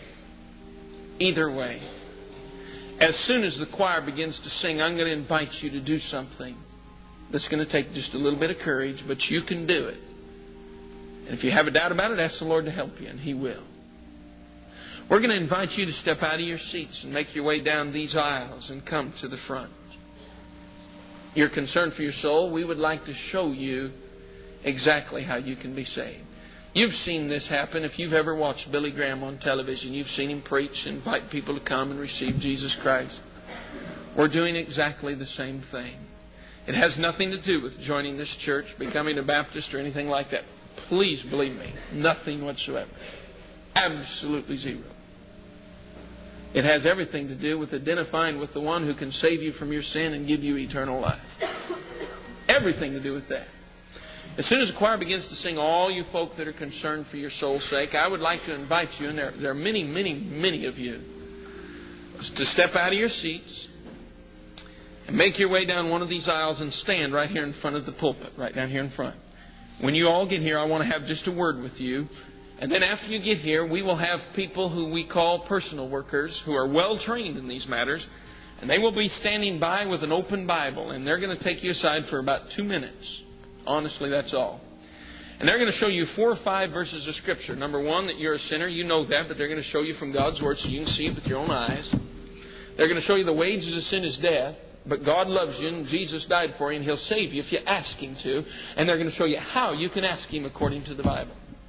as soon as the choir begins to sing, I'm going to invite you to do something that's going to take just a little bit of courage, but you can do it. And if you have a doubt about it, ask the Lord to help you, and He will. We're going to invite you to step out of your seats and make your way down these aisles and come to the front. You're concerned for your soul. We would like to show you exactly how you can be saved. You've seen this happen. If you've ever watched Billy Graham on television, you've seen him preach and invite people to come and receive Jesus Christ. We're doing exactly the same thing. It has nothing to do with joining this church, becoming a Baptist, or anything like that. Please believe me, nothing whatsoever. Absolutely zero. It has everything to do with identifying with the one who can save you from your sin and give you eternal life. Everything to do with that. As soon as the choir begins to sing, all you folk that are concerned for your soul's sake, I would like to invite you, and there are many, many, many of you, to step out of your seats and make your way down one of these aisles and stand right here in front of the pulpit, right down here in front. When you all get here, I want to have just a word with you. And then after you get here, we will have people who we call personal workers who are well trained in these matters. And they will be standing by with an open Bible. And they're going to take you aside for about 2 minutes. Honestly, that's all. And they're going to show you 4 or 5 verses of Scripture. Number one, that you're a sinner. You know that, but they're going to show you from God's Word so you can see it with your own eyes. They're going to show you the wages of sin is death. But God loves you and Jesus died for you and He'll save you if you ask Him to. And they're going to show you how you can ask Him according to the Bible.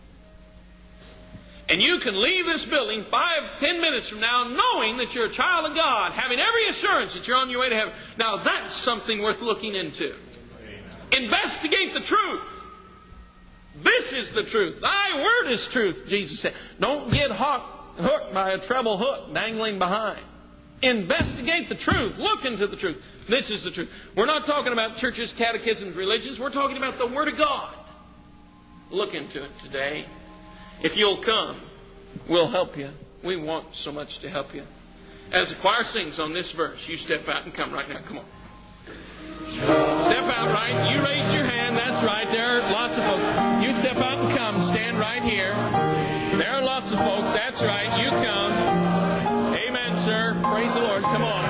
And you can leave this building 5-10 minutes from now knowing that you're a child of God, having every assurance that you're on your way to heaven. Now that's something worth looking into. Investigate the truth. This is the truth. Thy word is truth, Jesus said. Don't get hooked by a treble hook dangling behind. Investigate the truth. Look into the truth. This is the truth. We're not talking about churches, catechisms, religions. We're talking about the Word of God. Look into it today. If you'll come, we'll help you. We want so much to help you. As the choir sings on this verse, you step out and come right now. Come on. Step out right. You raised your hand. That's right. There are lots of folks. You step out and come. Stand right here. There are lots of folks. That's right. You come. Sir, praise the Lord. Come on.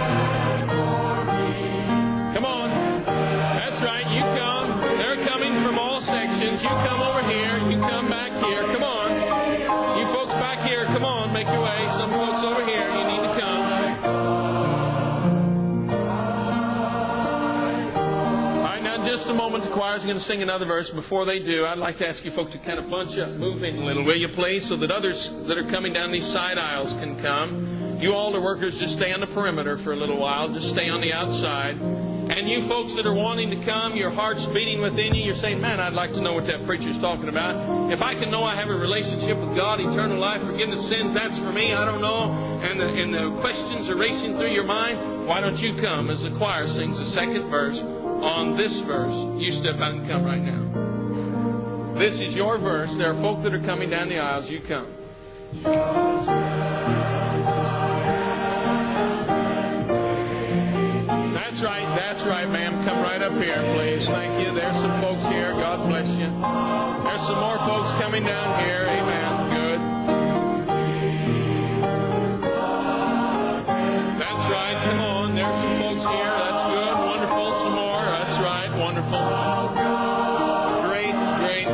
Come on. That's right. You come. They're coming from all sections. You come over here. You come back here. Come on. You folks back here, come on. Make your way. Some folks over here, you need to come. All right, now just a moment. The choir's going to sing another verse. Before they do, I'd like to ask you folks to kind of bunch up, move in a little, will you please, so that others that are coming down these side aisles can come. You altar workers, just stay on the perimeter for a little while. Just stay on the outside. And you folks that are wanting to come, your heart's beating within you. You're saying, man, I'd like to know what that preacher's talking about. If I can know I have a relationship with God, eternal life, forgiveness of sins, that's for me. I don't know. And the questions are racing through your mind. Why don't you come as the choir sings the second verse on this verse? You step out and come right now. This is your verse. There are folk that are coming down the aisles. You come. That's right, ma'am. Come right up here, please. Thank you. There's some folks here. God bless you. There's some more folks coming down here. Amen. Good. That's right. Come on. There's some folks here. That's good. Wonderful. Some more. That's right. Wonderful. Great, great.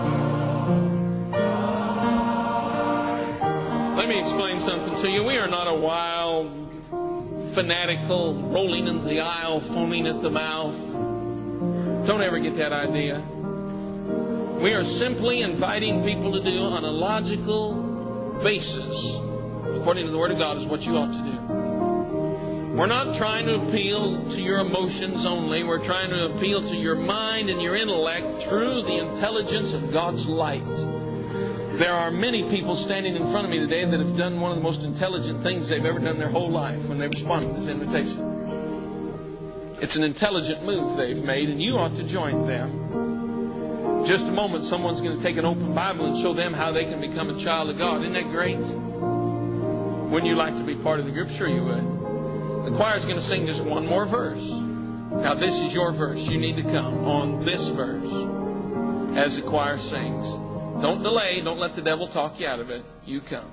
Let me explain something to you. We are not a wild, fanatical, rolling into the aisle, foaming at the mouth. Don't ever get that idea. We are simply inviting people to do on a logical basis, according to the Word of God, is what you ought to do. We're not trying to appeal to your emotions only. We're trying to appeal to your mind and your intellect through the intelligence of God's light. There are many people standing in front of me today that have done one of the most intelligent things they've ever done in their whole life when they responded to this invitation. It's an intelligent move they've made, and you ought to join them. Just a moment, someone's going to take an open Bible and show them how they can become a child of God. Isn't that great? Wouldn't you like to be part of the group? Sure you would. The choir's going to sing just one more verse. Now this is your verse. You need to come on this verse as the choir sings. Don't delay. Don't let the devil talk you out of it. You come.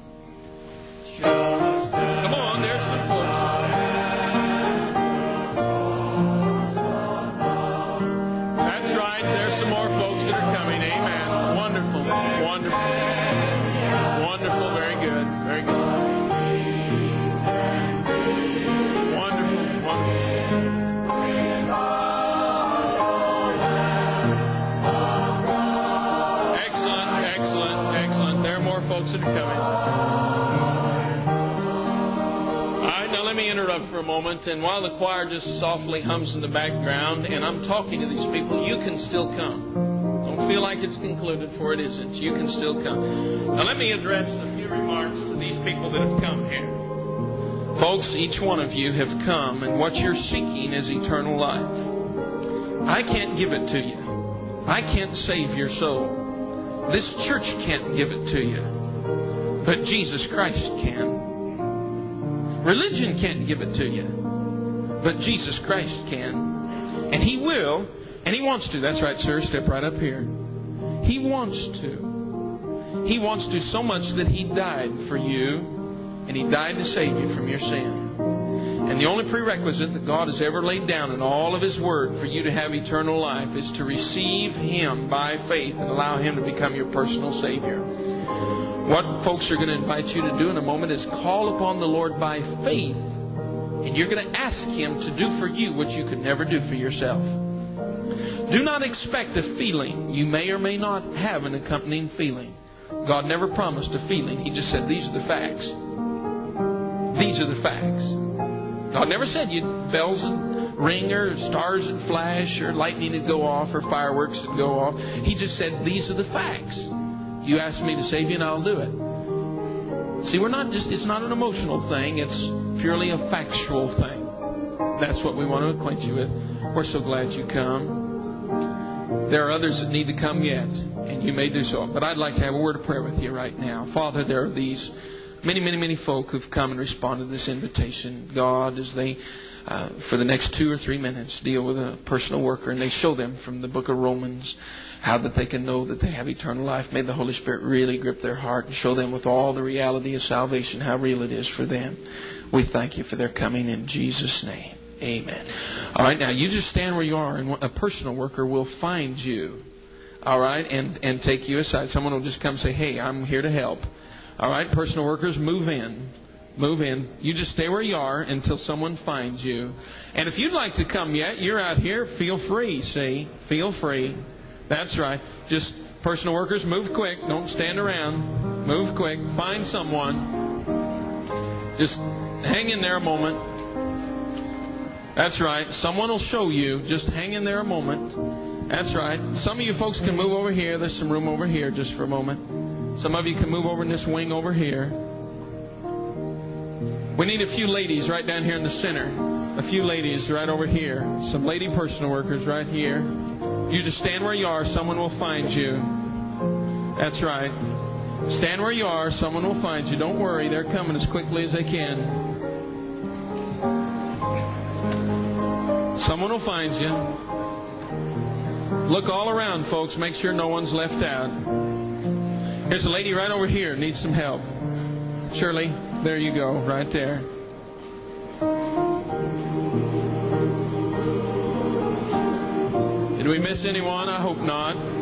Come on, there's some folks. That's right. There's some more folks that are coming. Amen. Wonderful. Wonderful. Wonderful. Very good. Very good. Wonderful. Wonderful. Folks that are coming. All right, now let me interrupt for a moment. And while the choir just softly hums in the background and I'm talking to these people, you can still come. Don't feel like it's concluded, for it isn't. You can still come. Now let me address a few remarks to these people that have come here. Folks, each one of you have come, and what you're seeking is eternal life. I can't give it to you. I can't save your soul. This church can't give it to you. But Jesus Christ can. Religion can't give it to you. But Jesus Christ can. And He will. And He wants to. That's right, sir. Step right up here. He wants to. He wants to so much that He died for you. And He died to save you from your sin. And the only prerequisite that God has ever laid down in all of His Word for you to have eternal life is to receive Him by faith and allow Him to become your personal Savior. What folks are going to invite you to do in a moment is call upon the Lord by faith. And you're going to ask Him to do for you what you could never do for yourself. Do not expect a feeling. You may or may not have an accompanying feeling. God never promised a feeling. He just said, these are the facts. These are the facts. God never said bells would ring or stars would flash or lightning would go off or fireworks would go off. He just said, these are the facts. You ask me to save you and I'll do it. See, it's not an emotional thing. It's purely a factual thing. That's what we want to acquaint you with. We're so glad you come. There are others that need to come yet, and you may do so. But I'd like to have a word of prayer with you right now. Father, there are these many folk who've come and responded to this invitation. God, as they, for the next 2 or 3 minutes, deal with a personal worker, and they show them from the book of Romans how that they can know that they have eternal life. May the Holy Spirit really grip their heart and show them with all the reality of salvation how real it is for them. We thank you for their coming in Jesus' name. Amen. All right, now you just stand where you are, and a personal worker will find you. All right, and take you aside. Someone will just come and say, hey, I'm here to help. All right, personal workers, move in. Move in. You just stay where you are until someone finds you. And if you'd like to come yet, you're out here, feel free, see? Feel free. That's right. Just personal workers, move quick. Don't stand around. Move quick. Find someone. Just hang in there a moment. That's right. Someone will show you. Just hang in there a moment. That's right. Some of you folks can move over here. There's some room over here just for a moment. Some of you can move over in this wing over here. We need a few ladies right down here in the center. A few ladies right over here. Some lady personal workers right here. You just stand where you are. Someone will find you. That's right. Stand where you are. Someone will find you. Don't worry. They're coming as quickly as they can. Someone will find you. Look all around, folks. Make sure no one's left out. There's a lady right over here. Needs some help. Shirley, there you go. Right there. Did we miss anyone? I hope not.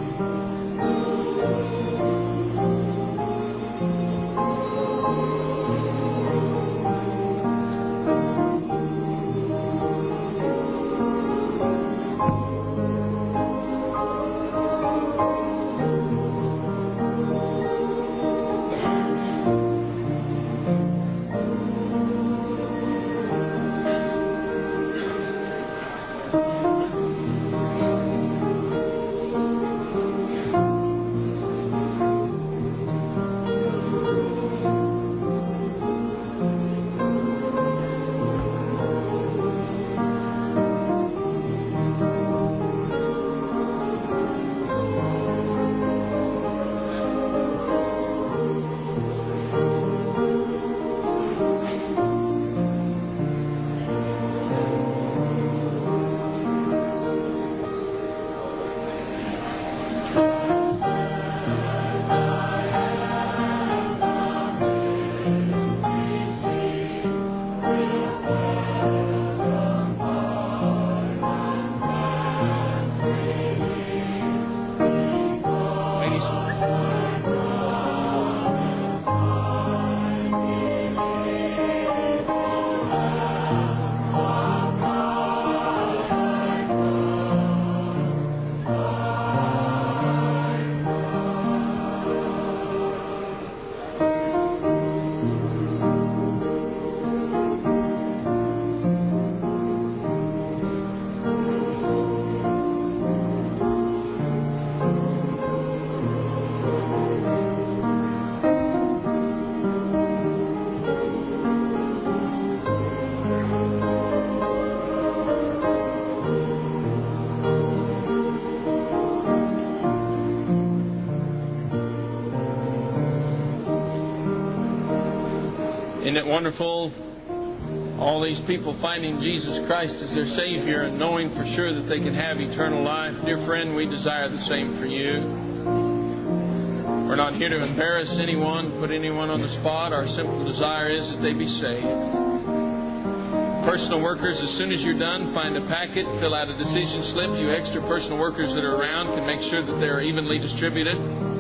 Isn't it wonderful? All these people finding Jesus Christ as their Savior and knowing for sure that they can have eternal life. Dear friend, we desire the same for you. We're not here to embarrass anyone, put anyone on the spot. Our simple desire is that they be saved. Personal workers, as soon as you're done, find a packet, fill out a decision slip. You extra personal workers that are around can make sure that they're evenly distributed.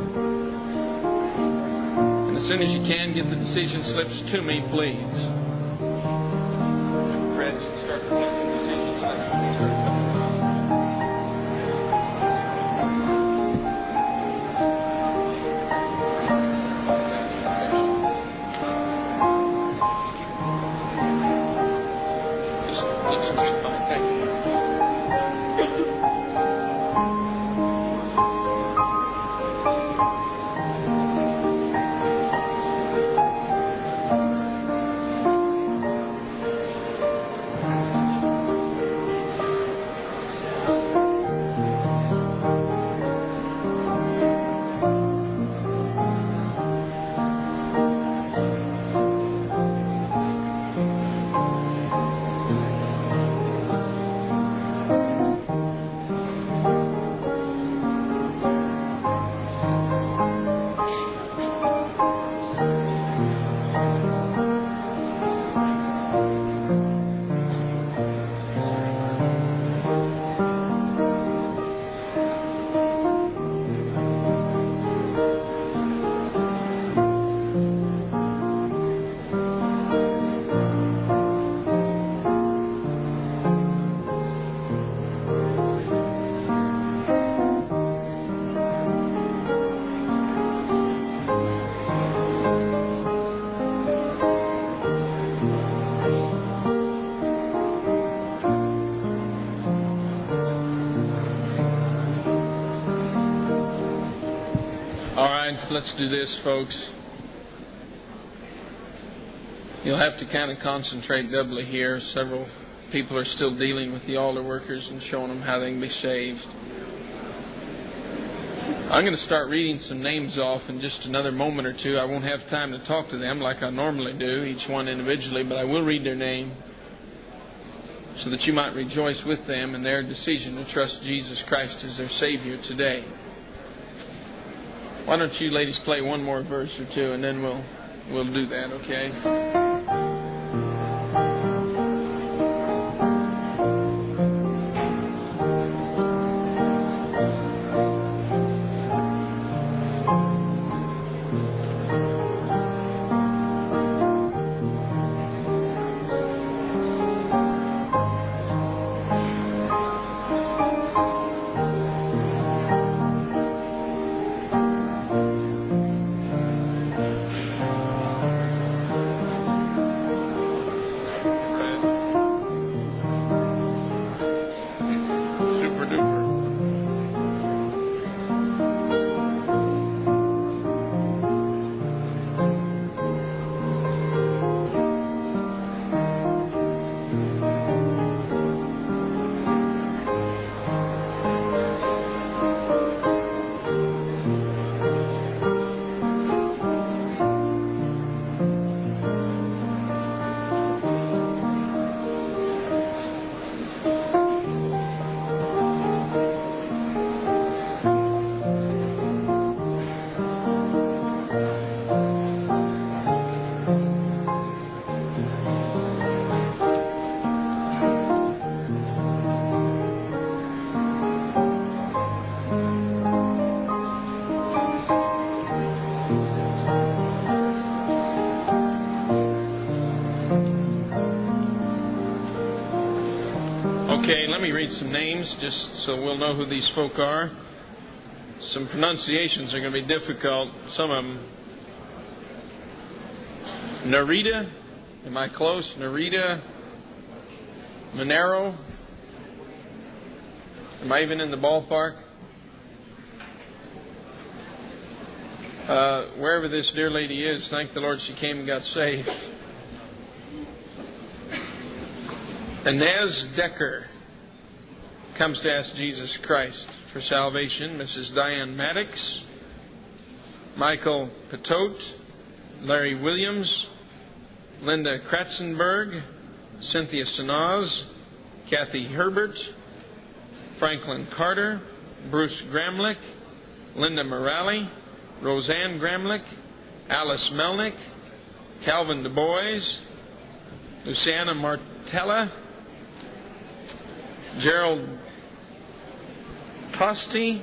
And as soon as you can, get the decision slips to me, please. Fred, you can start collecting decision slips. Let's do this, folks. You'll have to kind of concentrate doubly here. Several people are still dealing with the altar workers and showing them how they can be saved. I'm going to start reading some names off in just another moment or two. I won't have time to talk to them like I normally do, each one individually, but I will read their name so that you might rejoice with them in their decision to trust Jesus Christ as their Savior today. Why don't you ladies play one more verse or two, and then we'll do that, okay? Okay, let me read some names just so we'll know who these folk are. Some pronunciations are going to be difficult. Some of them. Narita, am I close? Narita Monero. Am I even in the ballpark? Wherever this dear lady is, thank the Lord she came and got saved. Inez Decker comes to ask Jesus Christ for salvation. Mrs. Diane Maddox, Michael Patote, Larry Williams, Linda Kratzenberg, Cynthia Sanaz, Kathy Herbert, Franklin Carter, Bruce Gramlich, Linda Morale, Roseanne Gramlich, Alice Melnick, Calvin Du Bois, Luciana Martella, Gerald Tosti,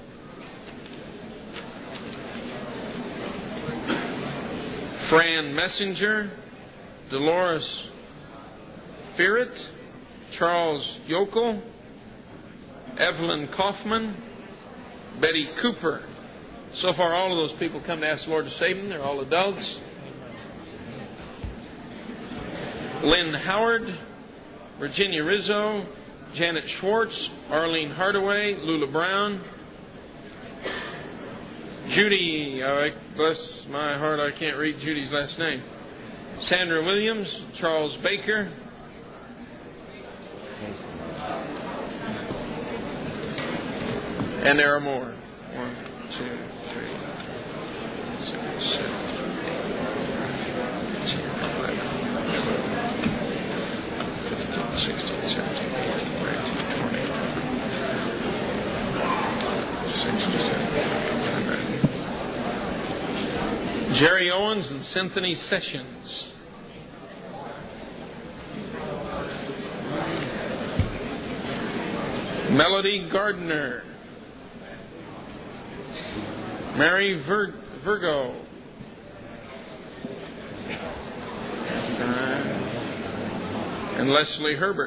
Fran Messenger, Dolores Ferret, Charles Yokel, Evelyn Kaufman, Betty Cooper. So far, all of those people come to ask the Lord to save them. They're all adults. Lynn Howard, Virginia Rizzo, Janet Schwartz, Arlene Hardaway, Lula Brown, Judy, bless my heart, I can't read Judy's last name, Sandra Williams, Charles Baker, and there are more. 1, 2, 3, 6, 7, 16, 17, 18, 19, 20, 67, Jerry Owens and Cynthia Sessions. Melody Gardner. Mary Virgo. And Leslie Herbert.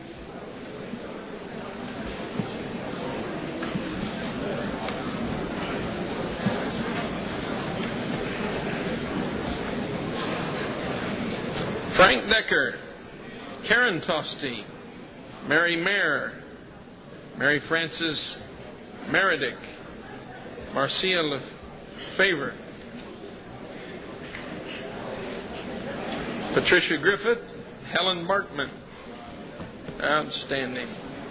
Frank Decker, Karen Tosti, Mary Mayer, Mary Frances Meredick, Marcia Lefevre, Patricia Griffith, Helen Barkman. Outstanding.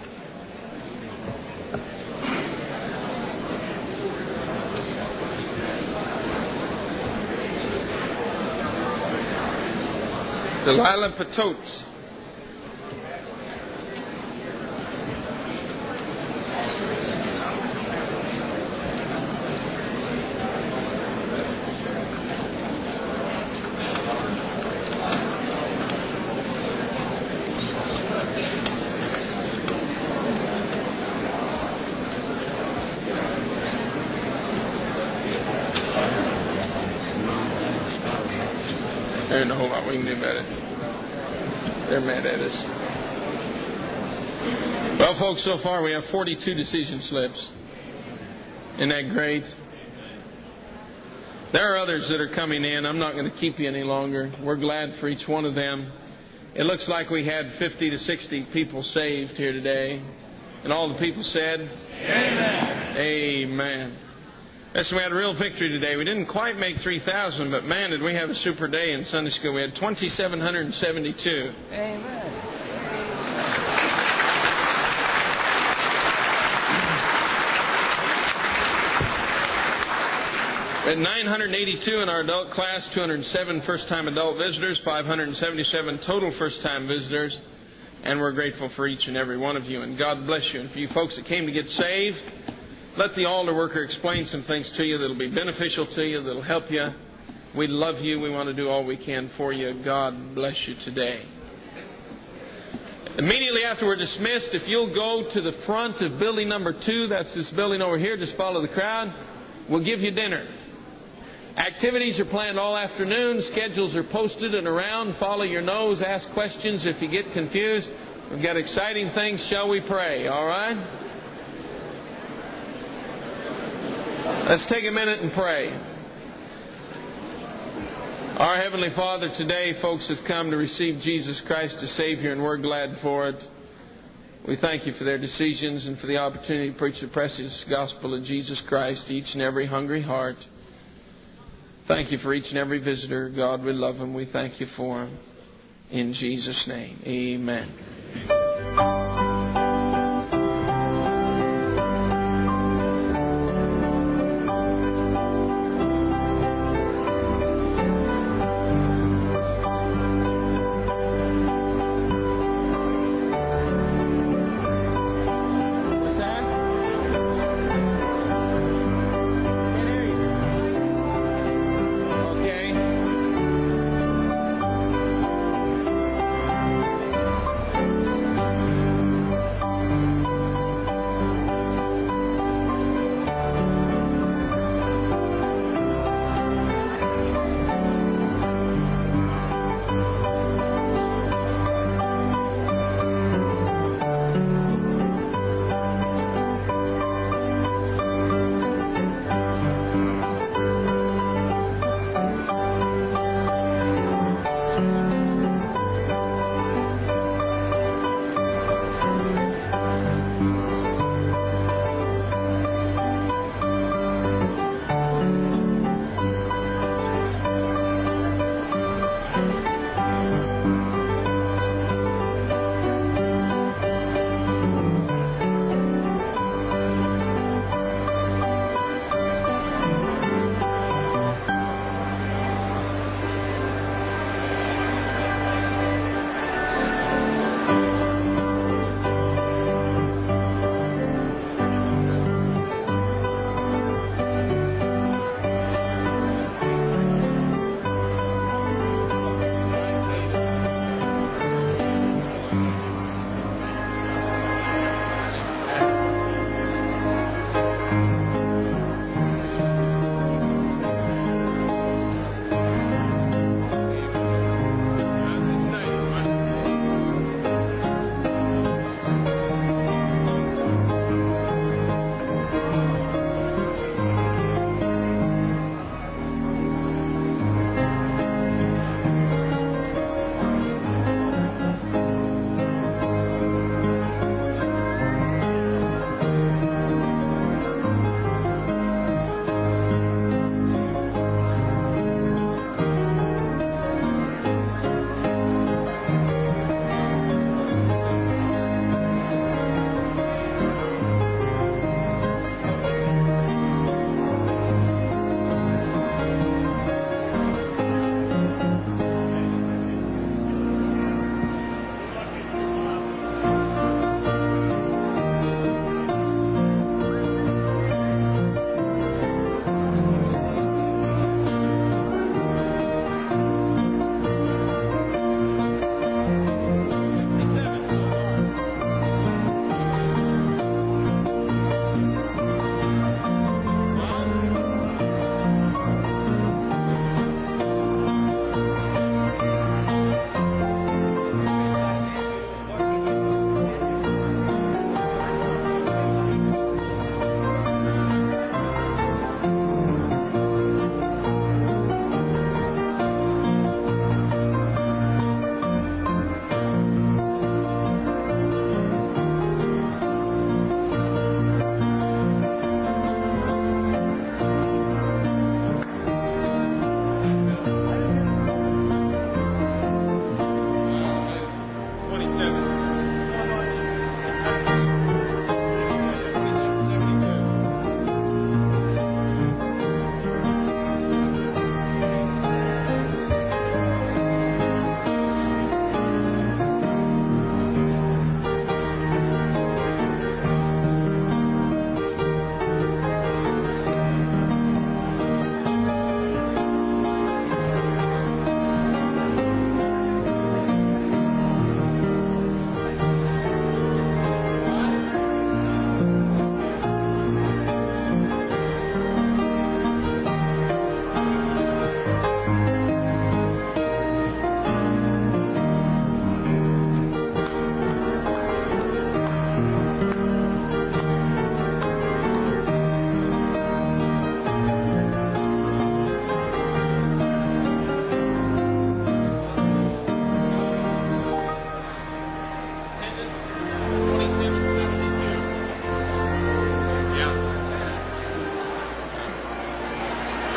Delilah Patot. There ain't a whole lot we can do about it. They're mad at us. Well, folks, so far we have 42 decision slips. Isn't that great? There are others that are coming in. I'm not going to keep you any longer. We're glad for each one of them. It looks like we had 50 to 60 people saved here today. And all the people said, Amen. Amen. Listen, we had a real victory today. We didn't quite make 3,000, but man, did we have a super day in Sunday school. We had 2,772. Amen. We had 982 in our adult class, 207 first-time adult visitors, 577 total first-time visitors, and we're grateful for each and every one of you, and God bless you. And for you folks that came to get saved, let the altar worker explain some things to you that will be beneficial to you, that will help you. We love you. We want to do all we can for you. God bless you today. Immediately after we're dismissed, if you'll go to the front of building number 2, that's this building over here, just follow the crowd, we'll give you dinner. Activities are planned all afternoon. Schedules are posted and around. Follow your nose. Ask questions if you get confused. We've got exciting things. Shall we pray? All right? Let's take a minute and pray. Our Heavenly Father, today folks have come to receive Jesus Christ as Savior, and we're glad for it. We thank you for their decisions and for the opportunity to preach the precious gospel of Jesus Christ to each and every hungry heart. Thank you for each and every visitor. God, we love them. We thank you for them. In Jesus' name, amen.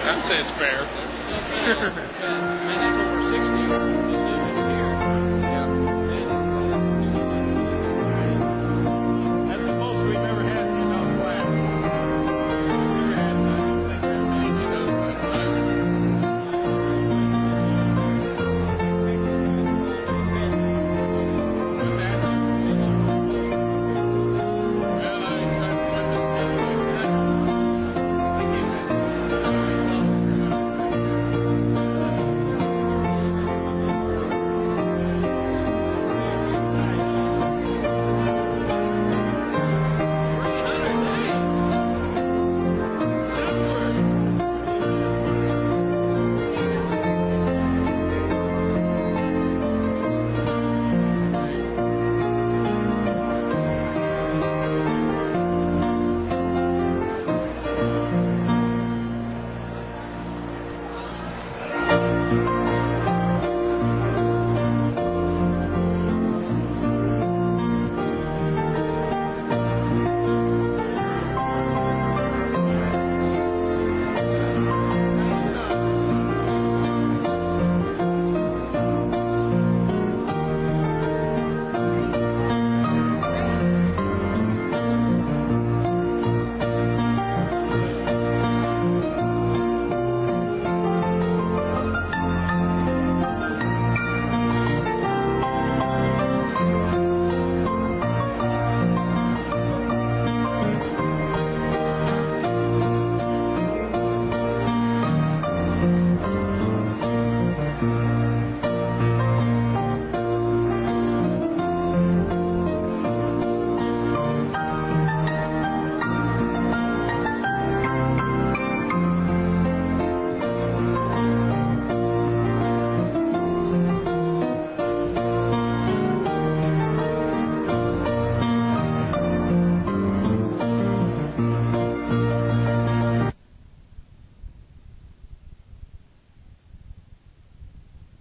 I'd say it's fair. Man, that's over 60.